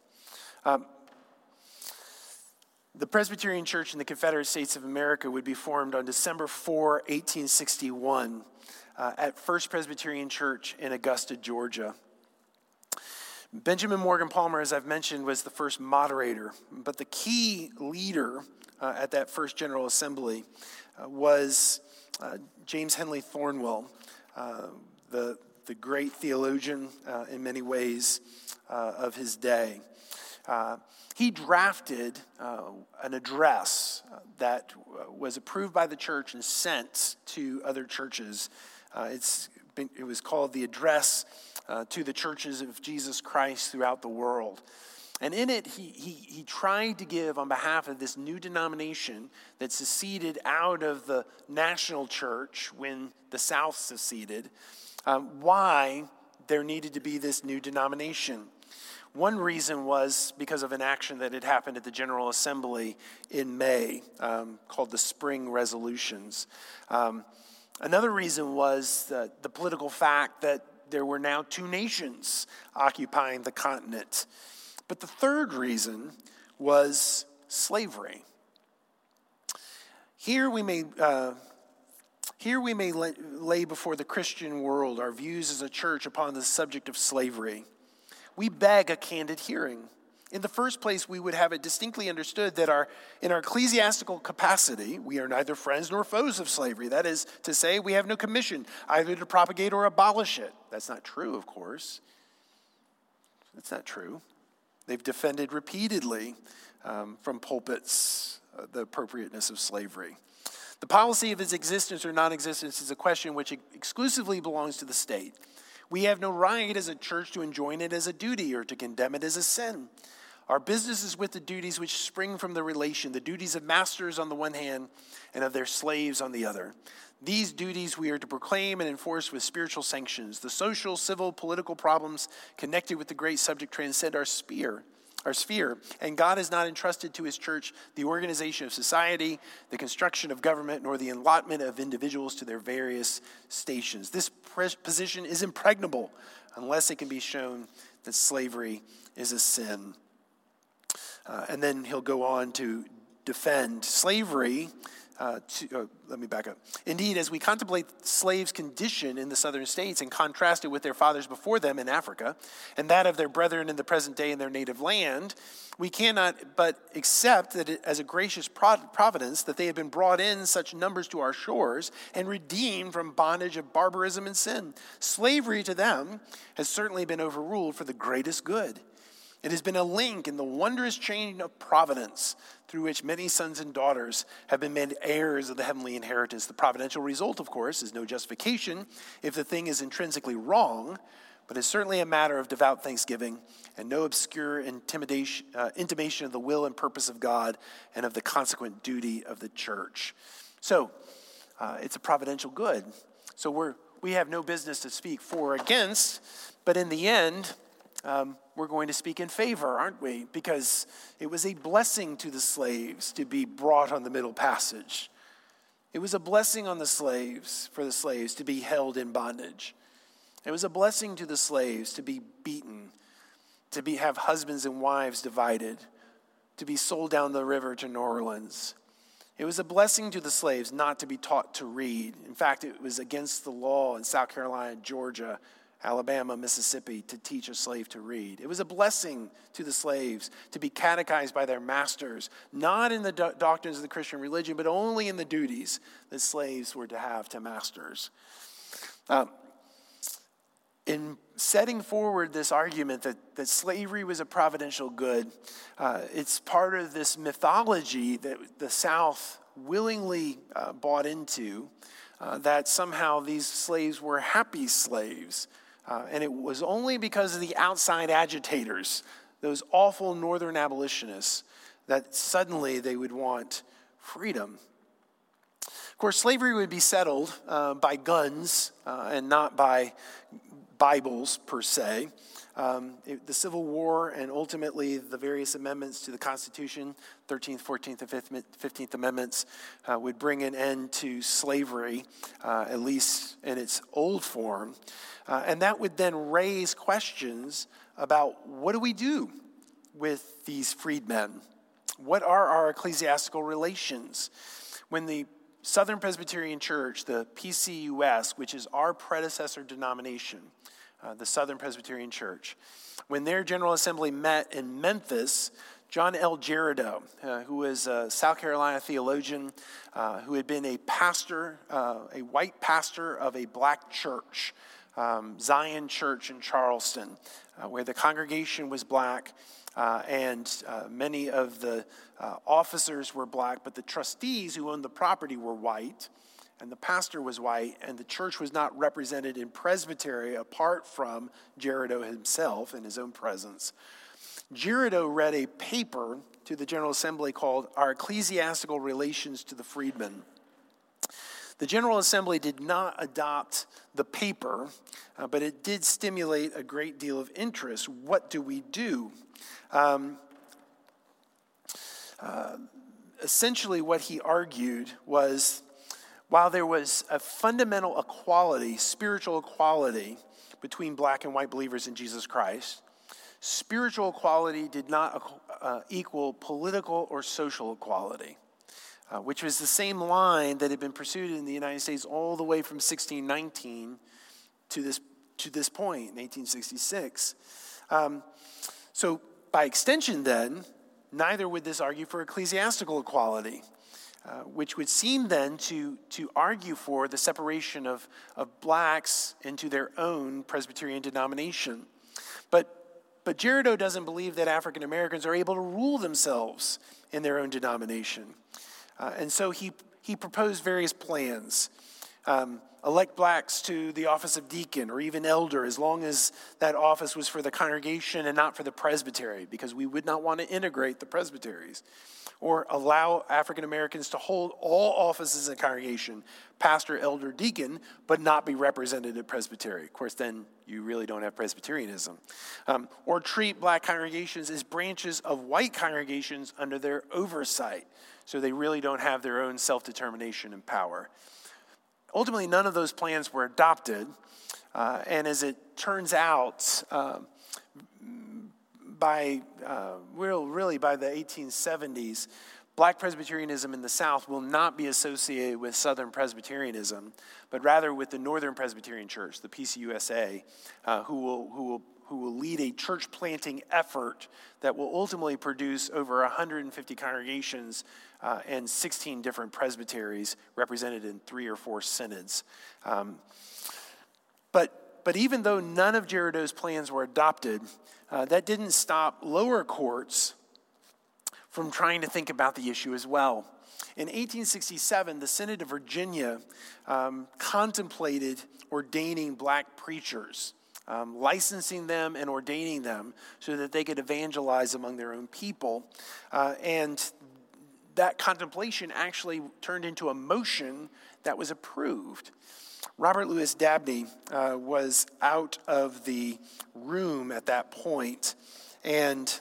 The Presbyterian Church in the Confederate States of America would be formed on December 4, 1861, at First Presbyterian Church in Augusta, Georgia. Benjamin Morgan Palmer, as I've mentioned, was the first moderator, but the key leader at that first General Assembly was James Henley Thornwell, the great theologian in many ways of his day. He drafted an address that was approved by the church and sent to other churches. It was called the Address to the Churches of Jesus Christ throughout the world. And in it, he tried to give on behalf of this new denomination that seceded out of the national church when the South seceded, why there needed to be this new denomination. One reason was because of an action that had happened at the General Assembly in May, called the Spring Resolutions. Another reason was the political fact that there were now two nations occupying the continent. But the third reason was slavery. Here we may lay before the Christian world our views as a church upon the subject of slavery. We beg a candid hearing. In the first place, we would have it distinctly understood that in our ecclesiastical capacity, we are neither friends nor foes of slavery. That is to say, we have no commission either to propagate or abolish it. That's not true, of course. That's not true. They've defended repeatedly from pulpits the appropriateness of slavery. The policy of its existence or non-existence is a question which exclusively belongs to the state. We have no right as a church to enjoin it as a duty or to condemn it as a sin. Our business is with the duties which spring from the relation, the duties of masters on the one hand and of their slaves on the other. These duties we are to proclaim and enforce with spiritual sanctions. The social, civil, political problems connected with the great subject transcend our sphere, and God has not entrusted to his church the organization of society, the construction of government, nor the allotment of individuals to their various stations. This position is impregnable unless it can be shown that slavery is a sin. And then he'll go on to defend slavery. Let me back up. Indeed, as we contemplate slaves' condition in the southern states and contrast it with their fathers before them in Africa and that of their brethren in the present day in their native land, we cannot but accept that as a gracious providence that they have been brought in such numbers to our shores and redeemed from bondage of barbarism and sin. Slavery to them has certainly been overruled for the greatest good. It has been a link in the wondrous chain of providence through which many sons and daughters have been made heirs of the heavenly inheritance. The providential result, of course, is no justification if the thing is intrinsically wrong, but is certainly a matter of devout thanksgiving and no obscure intimation of the will and purpose of God and of the consequent duty of the church. So, it's a providential good. So we have no business to speak for or against, but in the end, we're going to speak in favor, aren't we? Because it was a blessing to the slaves to be brought on the Middle Passage. It was a blessing on the slaves, for the slaves to be held in bondage. It was a blessing to the slaves to be beaten, to have husbands and wives divided, to be sold down the river to New Orleans. It was a blessing to the slaves not to be taught to read. In fact, it was against the law in South Carolina, Georgia, Alabama, Mississippi, to teach a slave to read. It was a blessing to the slaves to be catechized by their masters, not in the doctrines of the Christian religion, but only in the duties that slaves were to have to masters. In setting forward this argument that slavery was a providential good, it's part of this mythology that the South willingly bought into, that somehow these slaves were happy slaves. And it was only because of the outside agitators, those awful northern abolitionists, that suddenly they would want freedom. Of course, slavery would be settled by guns and not by Bibles per se. The Civil War and ultimately the various amendments to the Constitution, 13th, 14th, and 15th Amendments, would bring an end to slavery, at least in its old form. And that would then raise questions about what do we do with these freedmen? What are our ecclesiastical relations? When the Southern Presbyterian Church, the PCUS, which is our predecessor denomination, the Southern Presbyterian Church, when their General Assembly met in Memphis, John L. Jerideau, who was a South Carolina theologian, who had been a pastor, a white pastor of a black church, Zion Church in Charleston, where the congregation was black, and many of the officers were black, but the trustees who owned the property were white, and the pastor was white, and the church was not represented in presbytery apart from Jerideau himself in his own presence. Jerideau read a paper to the General Assembly called Our Ecclesiastical Relations to the Freedmen. The General Assembly did not adopt the paper, but it did stimulate a great deal of interest. What do we do? Essentially, what he argued was, while there was a fundamental equality, spiritual equality, between black and white believers in Jesus Christ, spiritual equality did not equal political or social equality, which was the same line that had been pursued in the United States all the way from 1619 to this point, in 1866. So by extension then, neither would this argue for ecclesiastical equality, which would seem then to argue for the separation of blacks into their own Presbyterian denomination. But Jerideau doesn't believe that African Americans are able to rule themselves in their own denomination. And so he proposed various plans. Elect blacks to the office of deacon or even elder, as long as that office was for the congregation and not for the presbytery, because we would not want to integrate the presbyteries. Or allow African Americans to hold all offices in the congregation, pastor, elder, deacon, but not be represented at presbytery. Of course, then you really don't have Presbyterianism. Or treat black congregations as branches of white congregations under their oversight, so they really don't have their own self-determination and power. Ultimately, none of those plans were adopted, and as it turns out, by the 1870s, black Presbyterianism in the South will not be associated with Southern Presbyterianism, but rather with the Northern Presbyterian Church, the PCUSA, who will lead a church planting effort that will ultimately produce over 150 congregations and 16 different presbyteries represented in 3 or 4 synods. But even though none of Jerideau's plans were adopted, that didn't stop lower courts from trying to think about the issue as well. In 1867, the Synod of Virginia contemplated ordaining black preachers, licensing them and ordaining them so that they could evangelize among their own people. And that contemplation actually turned into a motion that was approved. Robert Louis Dabney was out of the room at that point, and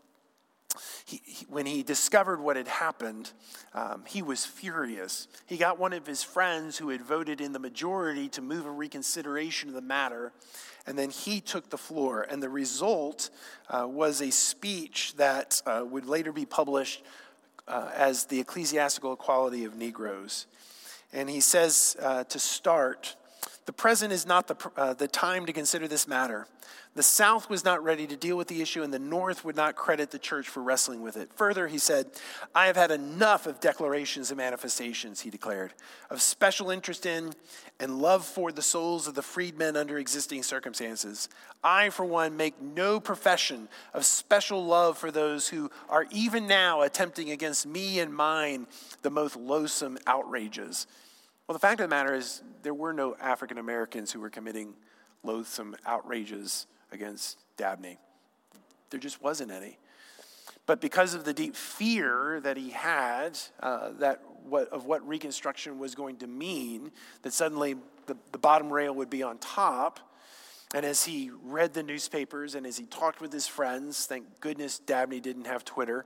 when he discovered what had happened, he was furious. He got one of his friends who had voted in the majority to move a reconsideration of the matter, and then he took the floor. And the result was a speech that would later be published as The Ecclesiastical Equality of Negroes. And he says, to start, The present is not the time to consider this matter. The South was not ready to deal with the issue, and the North would not credit the church for wrestling with it. Further, he said, I have had enough of declarations and manifestations, he declared, of special interest in and love for the souls of the freedmen under existing circumstances. I, for one, make no profession of special love for those who are even now attempting against me and mine the most loathsome outrages. Well, the fact of the matter is there were no African Americans who were committing loathsome outrages against Dabney. There just wasn't any. But because of the deep fear that he had of what Reconstruction was going to mean, that suddenly the bottom rail would be on top, and as he read the newspapers and as he talked with his friends, thank goodness Dabney didn't have Twitter,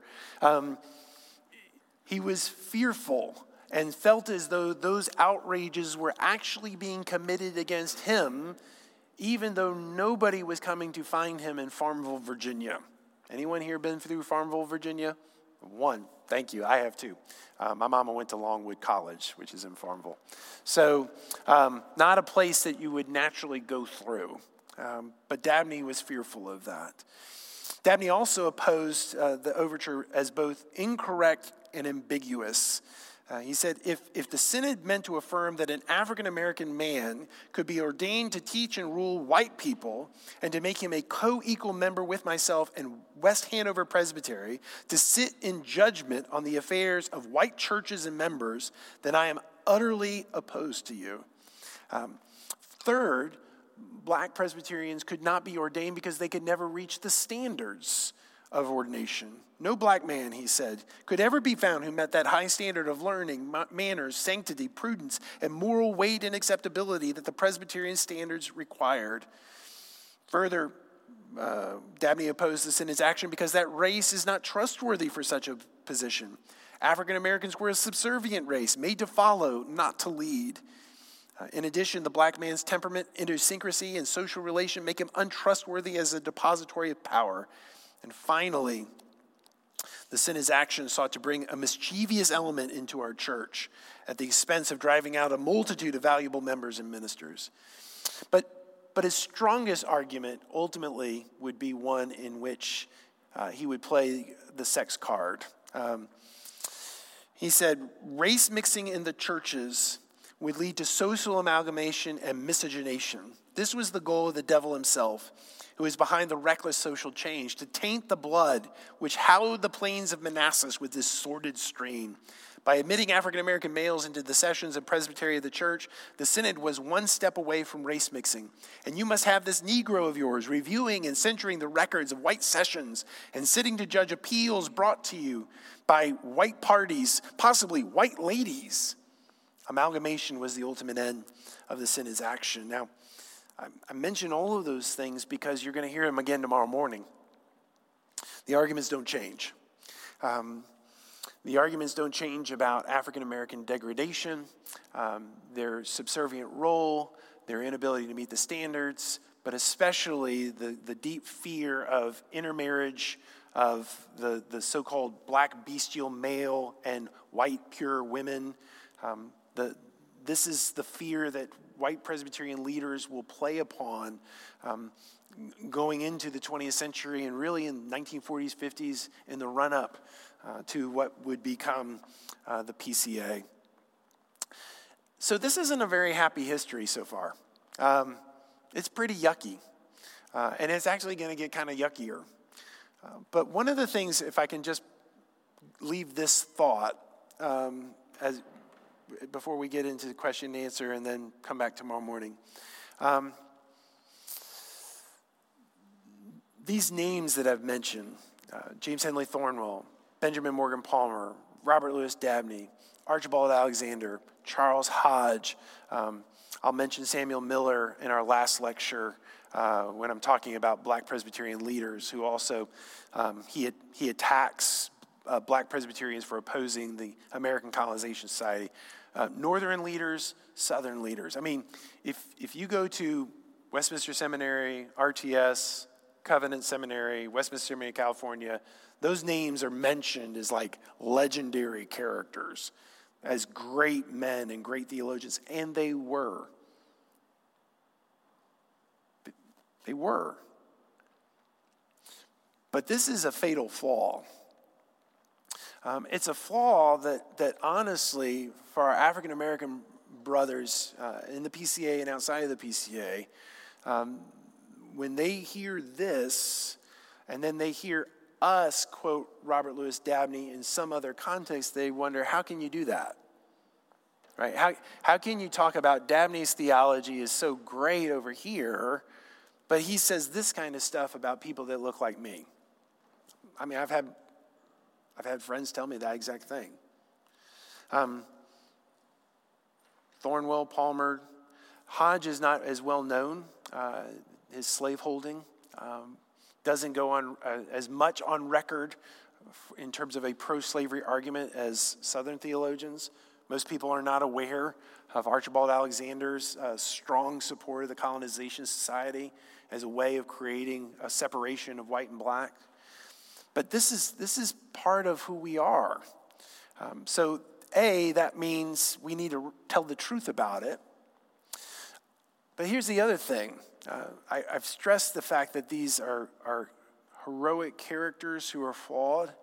he was fearful and felt as though those outrages were actually being committed against him, even though nobody was coming to find him in Farmville, Virginia. Anyone here been through Farmville, Virginia? One. Thank you. I have too. My mama went to Longwood College, which is in Farmville. So not a place that you would naturally go through. But Dabney was fearful of that. Dabney also opposed the overture as both incorrect and ambiguous. He said, if the synod meant to affirm that an African-American man could be ordained to teach and rule white people and to make him a co-equal member with myself and West Hanover Presbytery to sit in judgment on the affairs of white churches and members, then I am utterly opposed to you. Third, black Presbyterians could not be ordained because they could never reach the standards of ordination. No black man, he said, could ever be found who met that high standard of learning, manners, sanctity, prudence, and moral weight and acceptability that the Presbyterian standards required. Further, Dabney opposed the synod's action because that race is not trustworthy for such a position. African Americans were a subservient race, made to follow, not to lead. In addition, the black man's temperament, idiosyncrasy, and social relation make him untrustworthy as a depository of power. And finally, the synod's action sought to bring a mischievous element into our church at the expense of driving out a multitude of valuable members and ministers. But his strongest argument ultimately would be one in which he would play the sex card. He said, race mixing in the churches would lead to social amalgamation and miscegenation. This was the goal of the devil himself, who is behind the reckless social change, to taint the blood which hallowed the plains of Manassas with this sordid strain. By admitting African-American males into the sessions and presbytery of the church, the synod was one step away from race mixing. And you must have this Negro of yours reviewing and censoring the records of white sessions and sitting to judge appeals brought to you by white parties, possibly white ladies. Amalgamation was the ultimate end of the synod's action. Now, I mention all of those things because you're going to hear them again tomorrow morning. The arguments don't change. The arguments don't change about African-American degradation, their subservient role, their inability to meet the standards, but especially the deep fear of intermarriage of the so-called black bestial male and white pure women. This is the fear that white Presbyterian leaders will play upon going into the 20th century and really in 1940s, 50s, in the run-up to what would become the PCA. So this isn't a very happy history so far. It's pretty yucky, and it's actually going to get kind of yuckier. But one of the things, if I can just leave this thought before we get into the question and answer and then come back tomorrow morning. These names that I've mentioned, James Henley Thornwell, Benjamin Morgan Palmer, Robert Louis Dabney, Archibald Alexander, Charles Hodge. I'll mention Samuel Miller in our last lecture when I'm talking about black Presbyterian leaders who also, he attacks black Presbyterians for opposing the American Colonization Society. Northern leaders, Southern leaders. I mean, if you go to Westminster Seminary, RTS, Covenant Seminary, Westminster Seminary, California, those names are mentioned as like legendary characters, as great men and great theologians, and they were. They were. But this is a fatal flaw. It's a flaw that honestly, for our African American brothers in the PCA and outside of the PCA, when they hear this, and then they hear us quote Robert Louis Dabney in some other context, they wonder, how can you do that? Right? How can you talk about Dabney's theology is so great over here, but he says this kind of stuff about people that look like me? I mean, I've had friends tell me that exact thing. Thornwell, Palmer, Hodge is not as well known. His slaveholding doesn't go on as much on record in terms of a pro-slavery argument as Southern theologians. Most people are not aware of Archibald Alexander's strong support of the Colonization Society as a way of creating a separation of white and black. But this is part of who we are. So that means we need to tell the truth about it. But here's the other thing. I've stressed the fact that these are heroic characters who are flawed.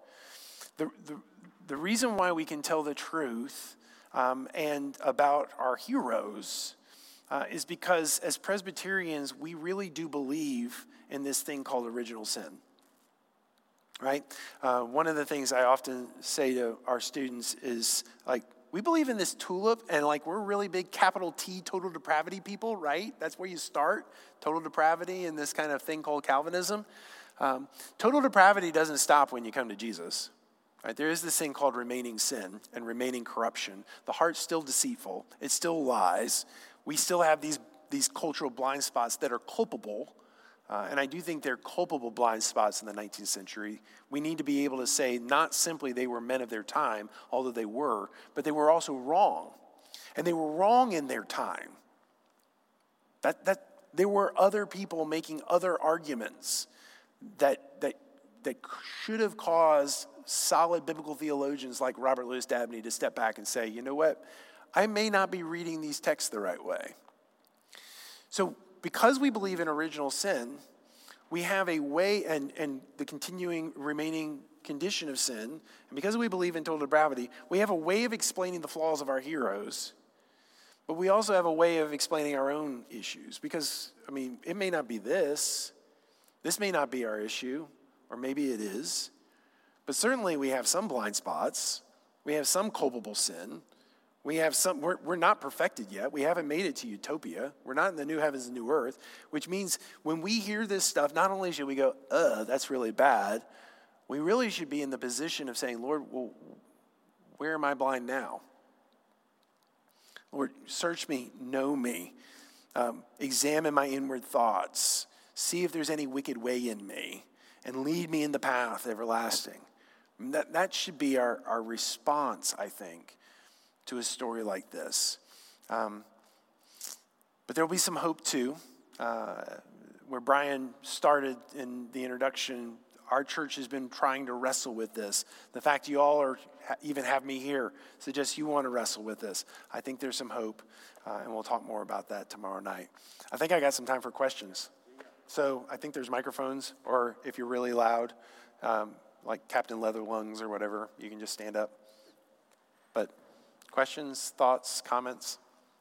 The reason why we can tell the truth and about our heroes is because as Presbyterians, we really do believe in this thing called original sin. Right? One of the things I often say to our students is, like, we believe in this tulip, and like we're really big capital T total depravity people, right? That's where you start, total depravity and this kind of thing called Calvinism. Total depravity doesn't stop when you come to Jesus. Right? There is this thing called remaining sin and remaining corruption. The heart's still deceitful. It still lies. We still have these cultural blind spots that are culpable. And I do think they're culpable blind spots in the 19th century. We need to be able to say not simply they were men of their time, although they were, but they were also wrong. And they were wrong in their time. That there were other people making other arguments that should have caused solid biblical theologians like Robert Louis Dabney to step back and say, you know what, I may not be reading these texts the right way. So because we believe in original sin, we have a way, and the continuing remaining condition of sin, and because we believe in total depravity, we have a way of explaining the flaws of our heroes, but we also have a way of explaining our own issues. Because, I mean, it may not be this may not be our issue, or maybe it is, but certainly we have some blind spots, we have some culpable sin. We have we're not perfected yet. We haven't made it to utopia. We're not in the new heavens and new earth, which means when we hear this stuff, not only should we go, that's really bad, we really should be in the position of saying, Lord, well, where am I blind now? Lord, search me, know me, examine my inward thoughts, see if there's any wicked way in me, and lead me in the path everlasting. That should be our response, I think, to a story like this. But there will be some hope too. Where Brian started in the introduction, our church has been trying to wrestle with this. The fact you all even have me here suggests you want to wrestle with this. I think there's some hope, and we'll talk more about that tomorrow night. I think I got some time for questions. So I think there's microphones, or if you're really loud, like Captain Leatherlungs or whatever, you can just stand up. But questions, thoughts, comments?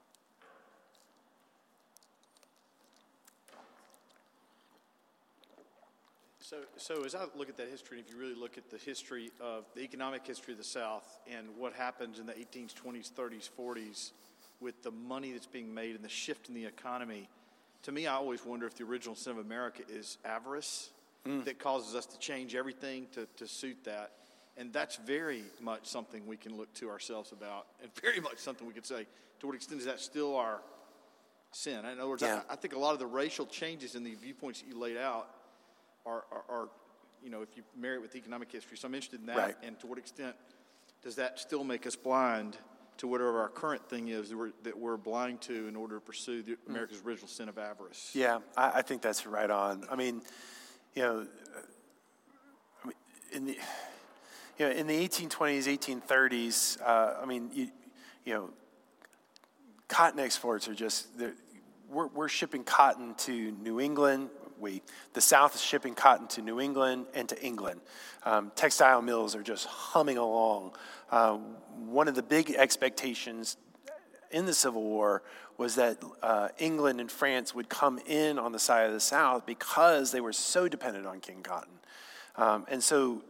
So as I look at that history, if you really look at the history of the economic history of the South and what happens in the 18s, 20s, 30s, 40s with the money that's being made and the shift in the economy, to me, I always wonder if the original sin of America is avarice that causes us to change everything to suit that. And that's very much something we can look to ourselves about, and very much something we could say, to what extent is that still our sin? In other words, I think a lot of the racial changes in the viewpoints that you laid out are if you marry it with economic history. So I'm interested in that, right. And to what extent does that still make us blind to whatever our current thing is that we're blind to in order to pursue America's original sin of avarice? Yeah, I think that's right on. I mean, in the 1820s, 1830s, cotton exports are just, we're shipping cotton to New England, the South is shipping cotton to New England and to England. Textile mills are just humming along. One of the big expectations in the Civil War was that England and France would come in on the side of the South because they were so dependent on King Cotton. And so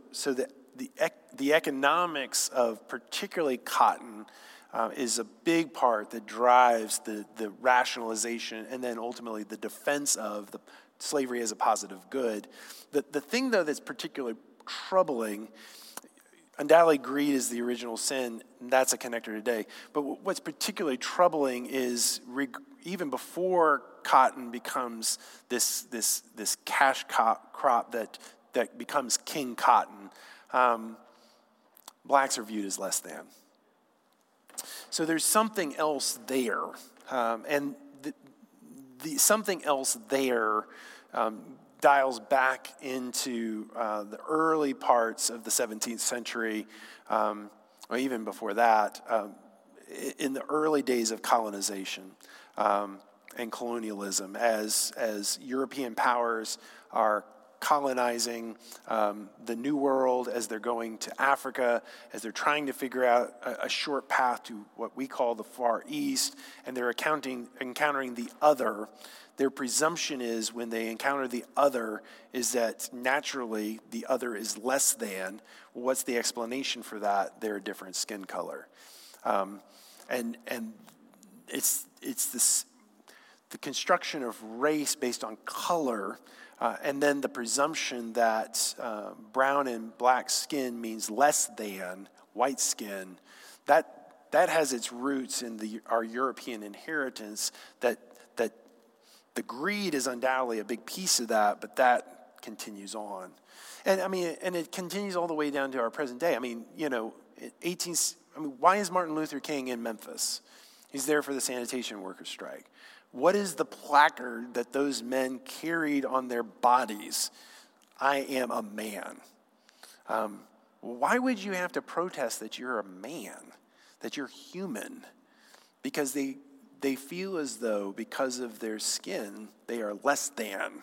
the economics of particularly cotton is a big part that drives the rationalization and then ultimately the defense of the slavery as a positive good. The thing, though, that's particularly troubling, undoubtedly greed is the original sin, and that's a connector today. But what's particularly troubling is even before cotton becomes this cash crop that becomes king cotton, blacks are viewed as less than. So there's something else there, and the something else there dials back into the early parts of the 17th century, or even before that, in the early days of colonization and colonialism, as European powers are colonizing the New World, as they're going to Africa, as they're trying to figure out a short path to what we call the Far East, and they're encountering the other. Their presumption is when they encounter the other is that naturally the other is less than. Well, what's the explanation for that? They're a different skin color. And it's the construction of race based on color, and then the presumption that brown and black skin means less than white skin. That has its roots in our European inheritance. That the greed is undoubtedly a big piece of that, but that continues on, and it continues all the way down to our present day. Why is Martin Luther King in Memphis? He's there for the sanitation workers' strike. What is the placard that those men carried on their bodies? I am a man. Why would you have to protest that you're a man, that you're human? Because they feel as though because of their skin, they are less than.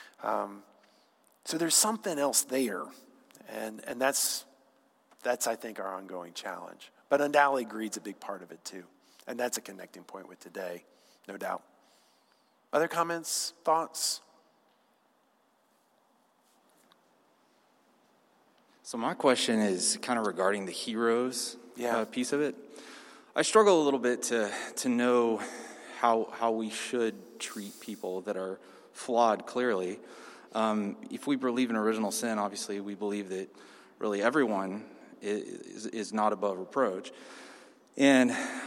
So there's something else there. And that's I think, our ongoing challenge. But undoubtedly, greed's a big part of it too. And that's a connecting point with today, no doubt. Other comments, thoughts? So my question is kind of regarding the heroes piece of it. I struggle a little bit to know how we should treat people that are flawed, clearly. If we believe in original sin, obviously we believe that really everyone is not above reproach. And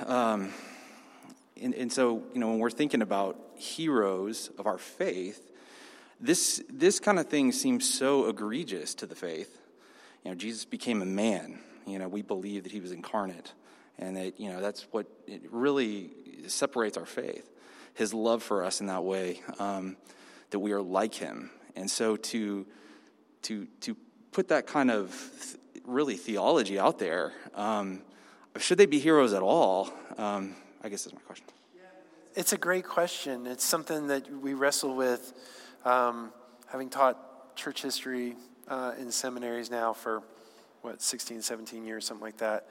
so, when we're thinking about heroes of our faith, this kind of thing seems so egregious to the faith. Jesus became a man. We believe that he was incarnate, and that that's what it really separates our faith. His love for us in that way, that we are like him. And so to put that kind of really theology out there, should they be heroes at all? I guess that's my question. It's a great question. It's something that we wrestle with, having taught church history in seminaries now for, 16, 17 years, something like that.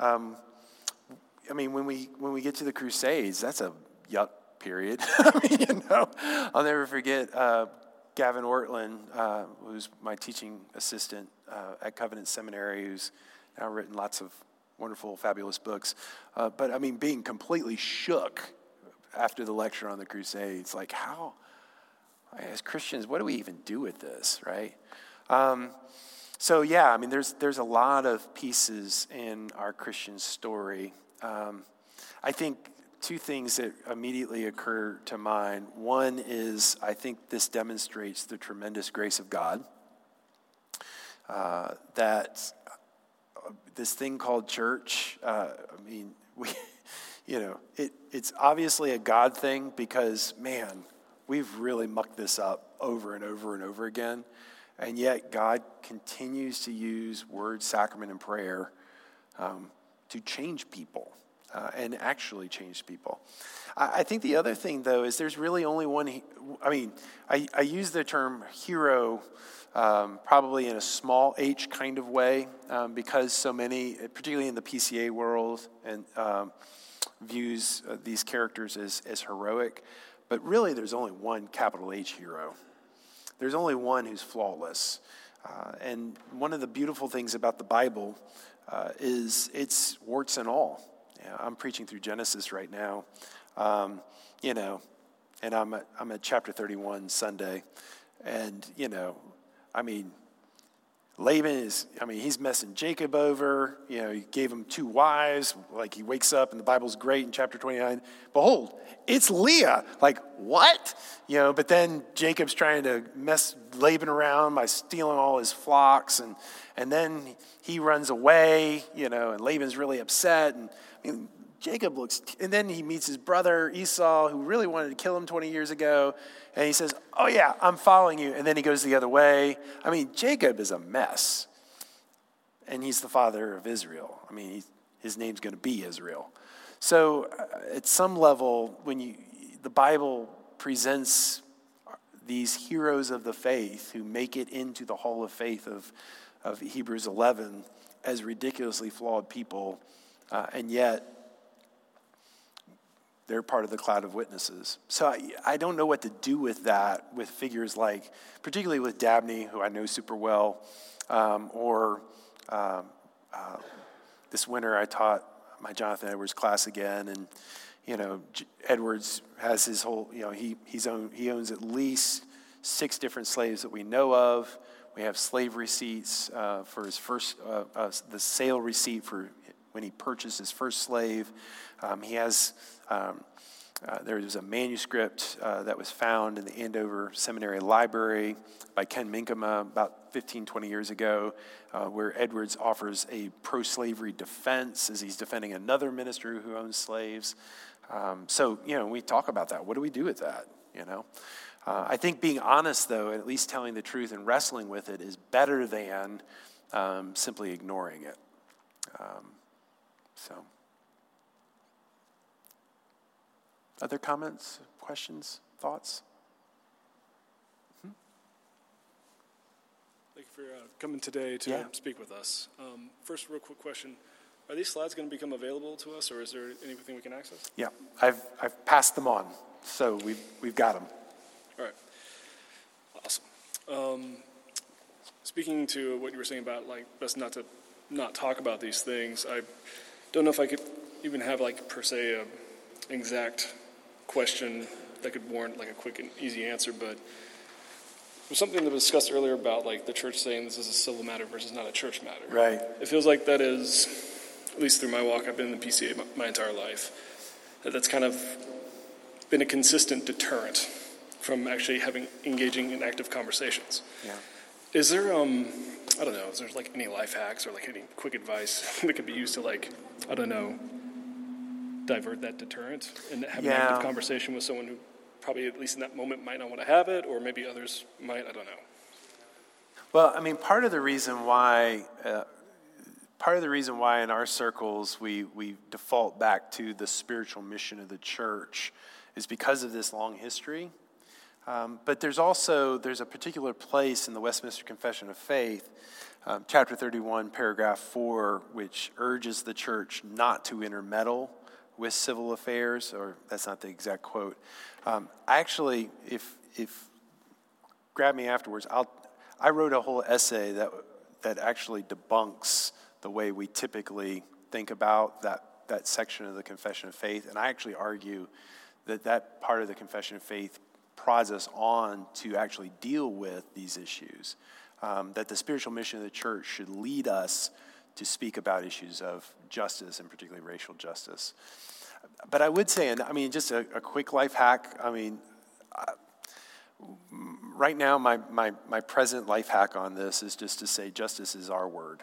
When we get to the Crusades, that's a yuck period. I'll never forget Gavin Ortlund, who's my teaching assistant at Covenant Seminary, who's now written lots of wonderful, fabulous books. But being completely shook after the lecture on the Crusades, like how, as Christians, what do we even do with this, right? There's a lot of pieces in our Christian story. I think two things that immediately occur to mind. One is, I think this demonstrates the tremendous grace of God, that this thing called church, it's obviously a God thing because, man, we've really mucked this up over and over and over again. And yet God continues to use word, sacrament, and prayer to change people. and actually changed people. I think the other thing, though, is there's really only one. I use the term hero probably in a small h kind of way because so many, particularly in the PCA world, and views these characters as heroic. But really, there's only one capital H hero. There's only one who's flawless. And one of the beautiful things about the Bible is it's warts and all. I'm preaching through Genesis right now, and I'm at chapter 31 Sunday, and Laban he's messing Jacob over. He gave him 2 wives. Like, he wakes up and the Bible's great in chapter 29. Behold, it's Leah. Like, what? But then Jacob's trying to mess Laban around by stealing all his flocks. And then he runs away, and Laban's really upset. And Jacob and then he meets his brother Esau, who really wanted to kill him 20 years ago. And he says, oh yeah, I'm following you. And then he goes the other way. Jacob is a mess. And he's the father of Israel. His name's going to be Israel. So at some level, when the Bible presents these heroes of the faith who make it into the hall of faith of Hebrews 11 as ridiculously flawed people, and yet they're part of the cloud of witnesses. So I don't know what to do with that, with figures like, particularly with Dabney, who I know super well, or this winter I taught my Jonathan Edwards class again, and Edwards has his whole, he owns at least 6 different slaves that we know of. We have slave receipts for his first, the sale receipt for when he purchased his first slave. He has, there was a manuscript that was found in the Andover Seminary Library by Ken Minkema about 15, 20 years ago, where Edwards offers a pro-slavery defense as he's defending another minister who owns slaves. So, we talk about that. What do we do with that, I think being honest, though, and at least telling the truth and wrestling with it is better than simply ignoring it. Other comments, questions, thoughts? Thank you for coming today to speak with us. First, real quick question. Are these slides going to become available to us, or is there anything we can access? Yeah, I've passed them on, so we've got them. All right. Awesome. Speaking to what you were saying about, best not to not talk about these things, I don't know if I could even have, per se, an exact question that could warrant, a quick and easy answer, but there's something that was discussed earlier about, the church saying this is a civil matter versus not a church matter. Right. It feels like that is, at least through my walk, I've been in the PCA my entire life, that's kind of been a consistent deterrent from actually engaging in active conversations. Yeah. Is there, I don't know, is there any life hacks or any quick advice that could be used to divert that deterrent and have an active conversation with someone who probably at least in that moment might not want to have it, or maybe others might, I don't know. Well, part of the reason why in our circles we default back to the spiritual mission of the church is because of this long history. But there's a particular place in the Westminster Confession of Faith, chapter 31, paragraph 4, which urges the church not to intermeddle with civil affairs, or that's not the exact quote. Actually, if grab me afterwards, I wrote a whole essay that actually debunks the way we typically think about that section of the Confession of Faith, and I actually argue that part of the Confession of Faith prods us on to actually deal with these issues, that the spiritual mission of the church should lead us to speak about issues of justice, and particularly racial justice. But I would say, and just a quick life hack, right now my present life hack on this is just to say justice is our word.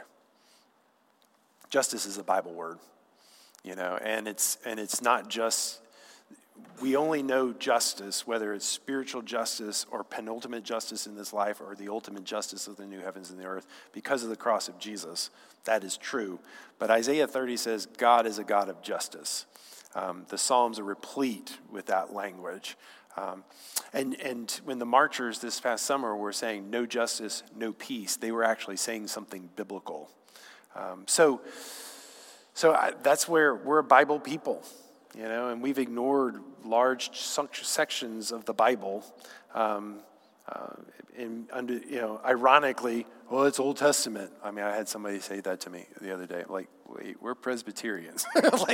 Justice is a Bible word, and it's not just, we only know justice, whether it's spiritual justice or penultimate justice in this life or the ultimate justice of the new heavens and the earth, because of the cross of Jesus. That is true. But Isaiah 30 says God is a God of justice. The Psalms are replete with that language. And when the marchers this past summer were saying no justice, no peace, they were actually saying something biblical. So that's where we're a Bible people, and we've ignored large sections of the Bible. Ironically, well, it's Old Testament. I mean, I had somebody say that to me the other day. Like, wait, we're Presbyterians.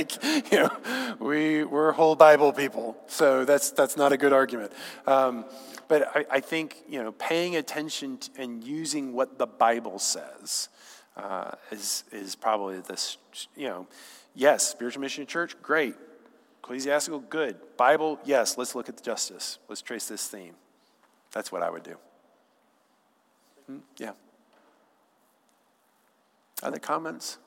We're whole Bible people. So that's not a good argument. But I think, paying attention to, and using what the Bible says is probably this, yes, spiritual mission church, great. Ecclesiastical, good. Bible, yes, let's look at the justice. Let's trace this theme. That's what I would do. Yeah. Other comments?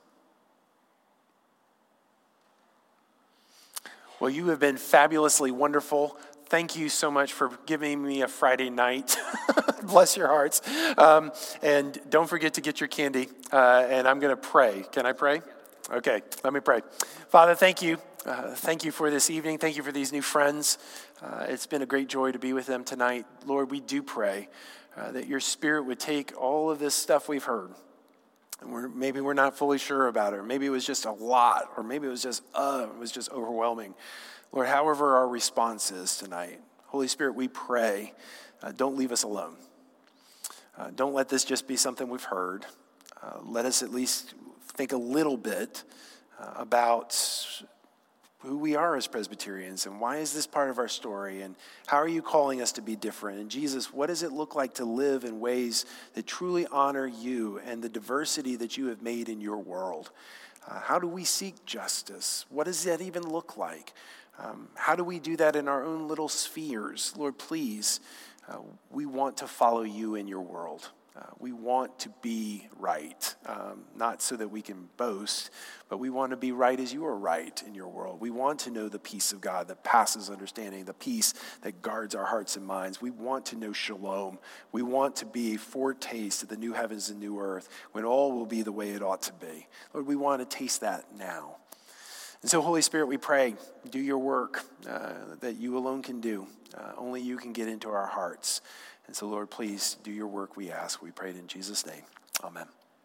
Well, you have been fabulously wonderful. Thank you so much for giving me a Friday night. Bless your hearts. And don't forget to get your candy. And I'm going to pray. Can I pray? Okay, let me pray. Father, thank you. Thank you for this evening. Thank you for these new friends. It's been a great joy to be with them tonight. Lord, we do pray that your Spirit would take all of this stuff we've heard, and maybe we're not fully sure about it, or maybe it was just a lot, or maybe it was just overwhelming. Lord, however our response is tonight, Holy Spirit, we pray, don't leave us alone. Don't let this just be something we've heard. Let us at least think a little bit about who we are as Presbyterians, and why is this part of our story, and how are you calling us to be different? And Jesus, what does it look like to live in ways that truly honor you and the diversity that you have made in your world? How do we seek justice? What does that even look like? How do we do that in our own little spheres? Lord, please, we want to follow you in your world. We want to be right, not so that we can boast, but we want to be right as you are right in your world. We want to know the peace of God that passes understanding, the peace that guards our hearts and minds. We want to know shalom. We want to be a foretaste of the new heavens and new earth when all will be the way it ought to be. Lord, we want to taste that now. And so, Holy Spirit, we pray, do your work that you alone can do. Only you can get into our hearts. And so, Lord, please do your work, we ask. We pray it in Jesus' name. Amen.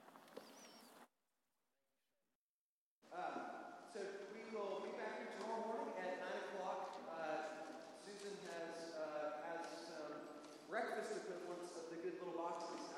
So we will be back here tomorrow morning at 9 o'clock. Susan has some breakfast equivalents of the good little boxes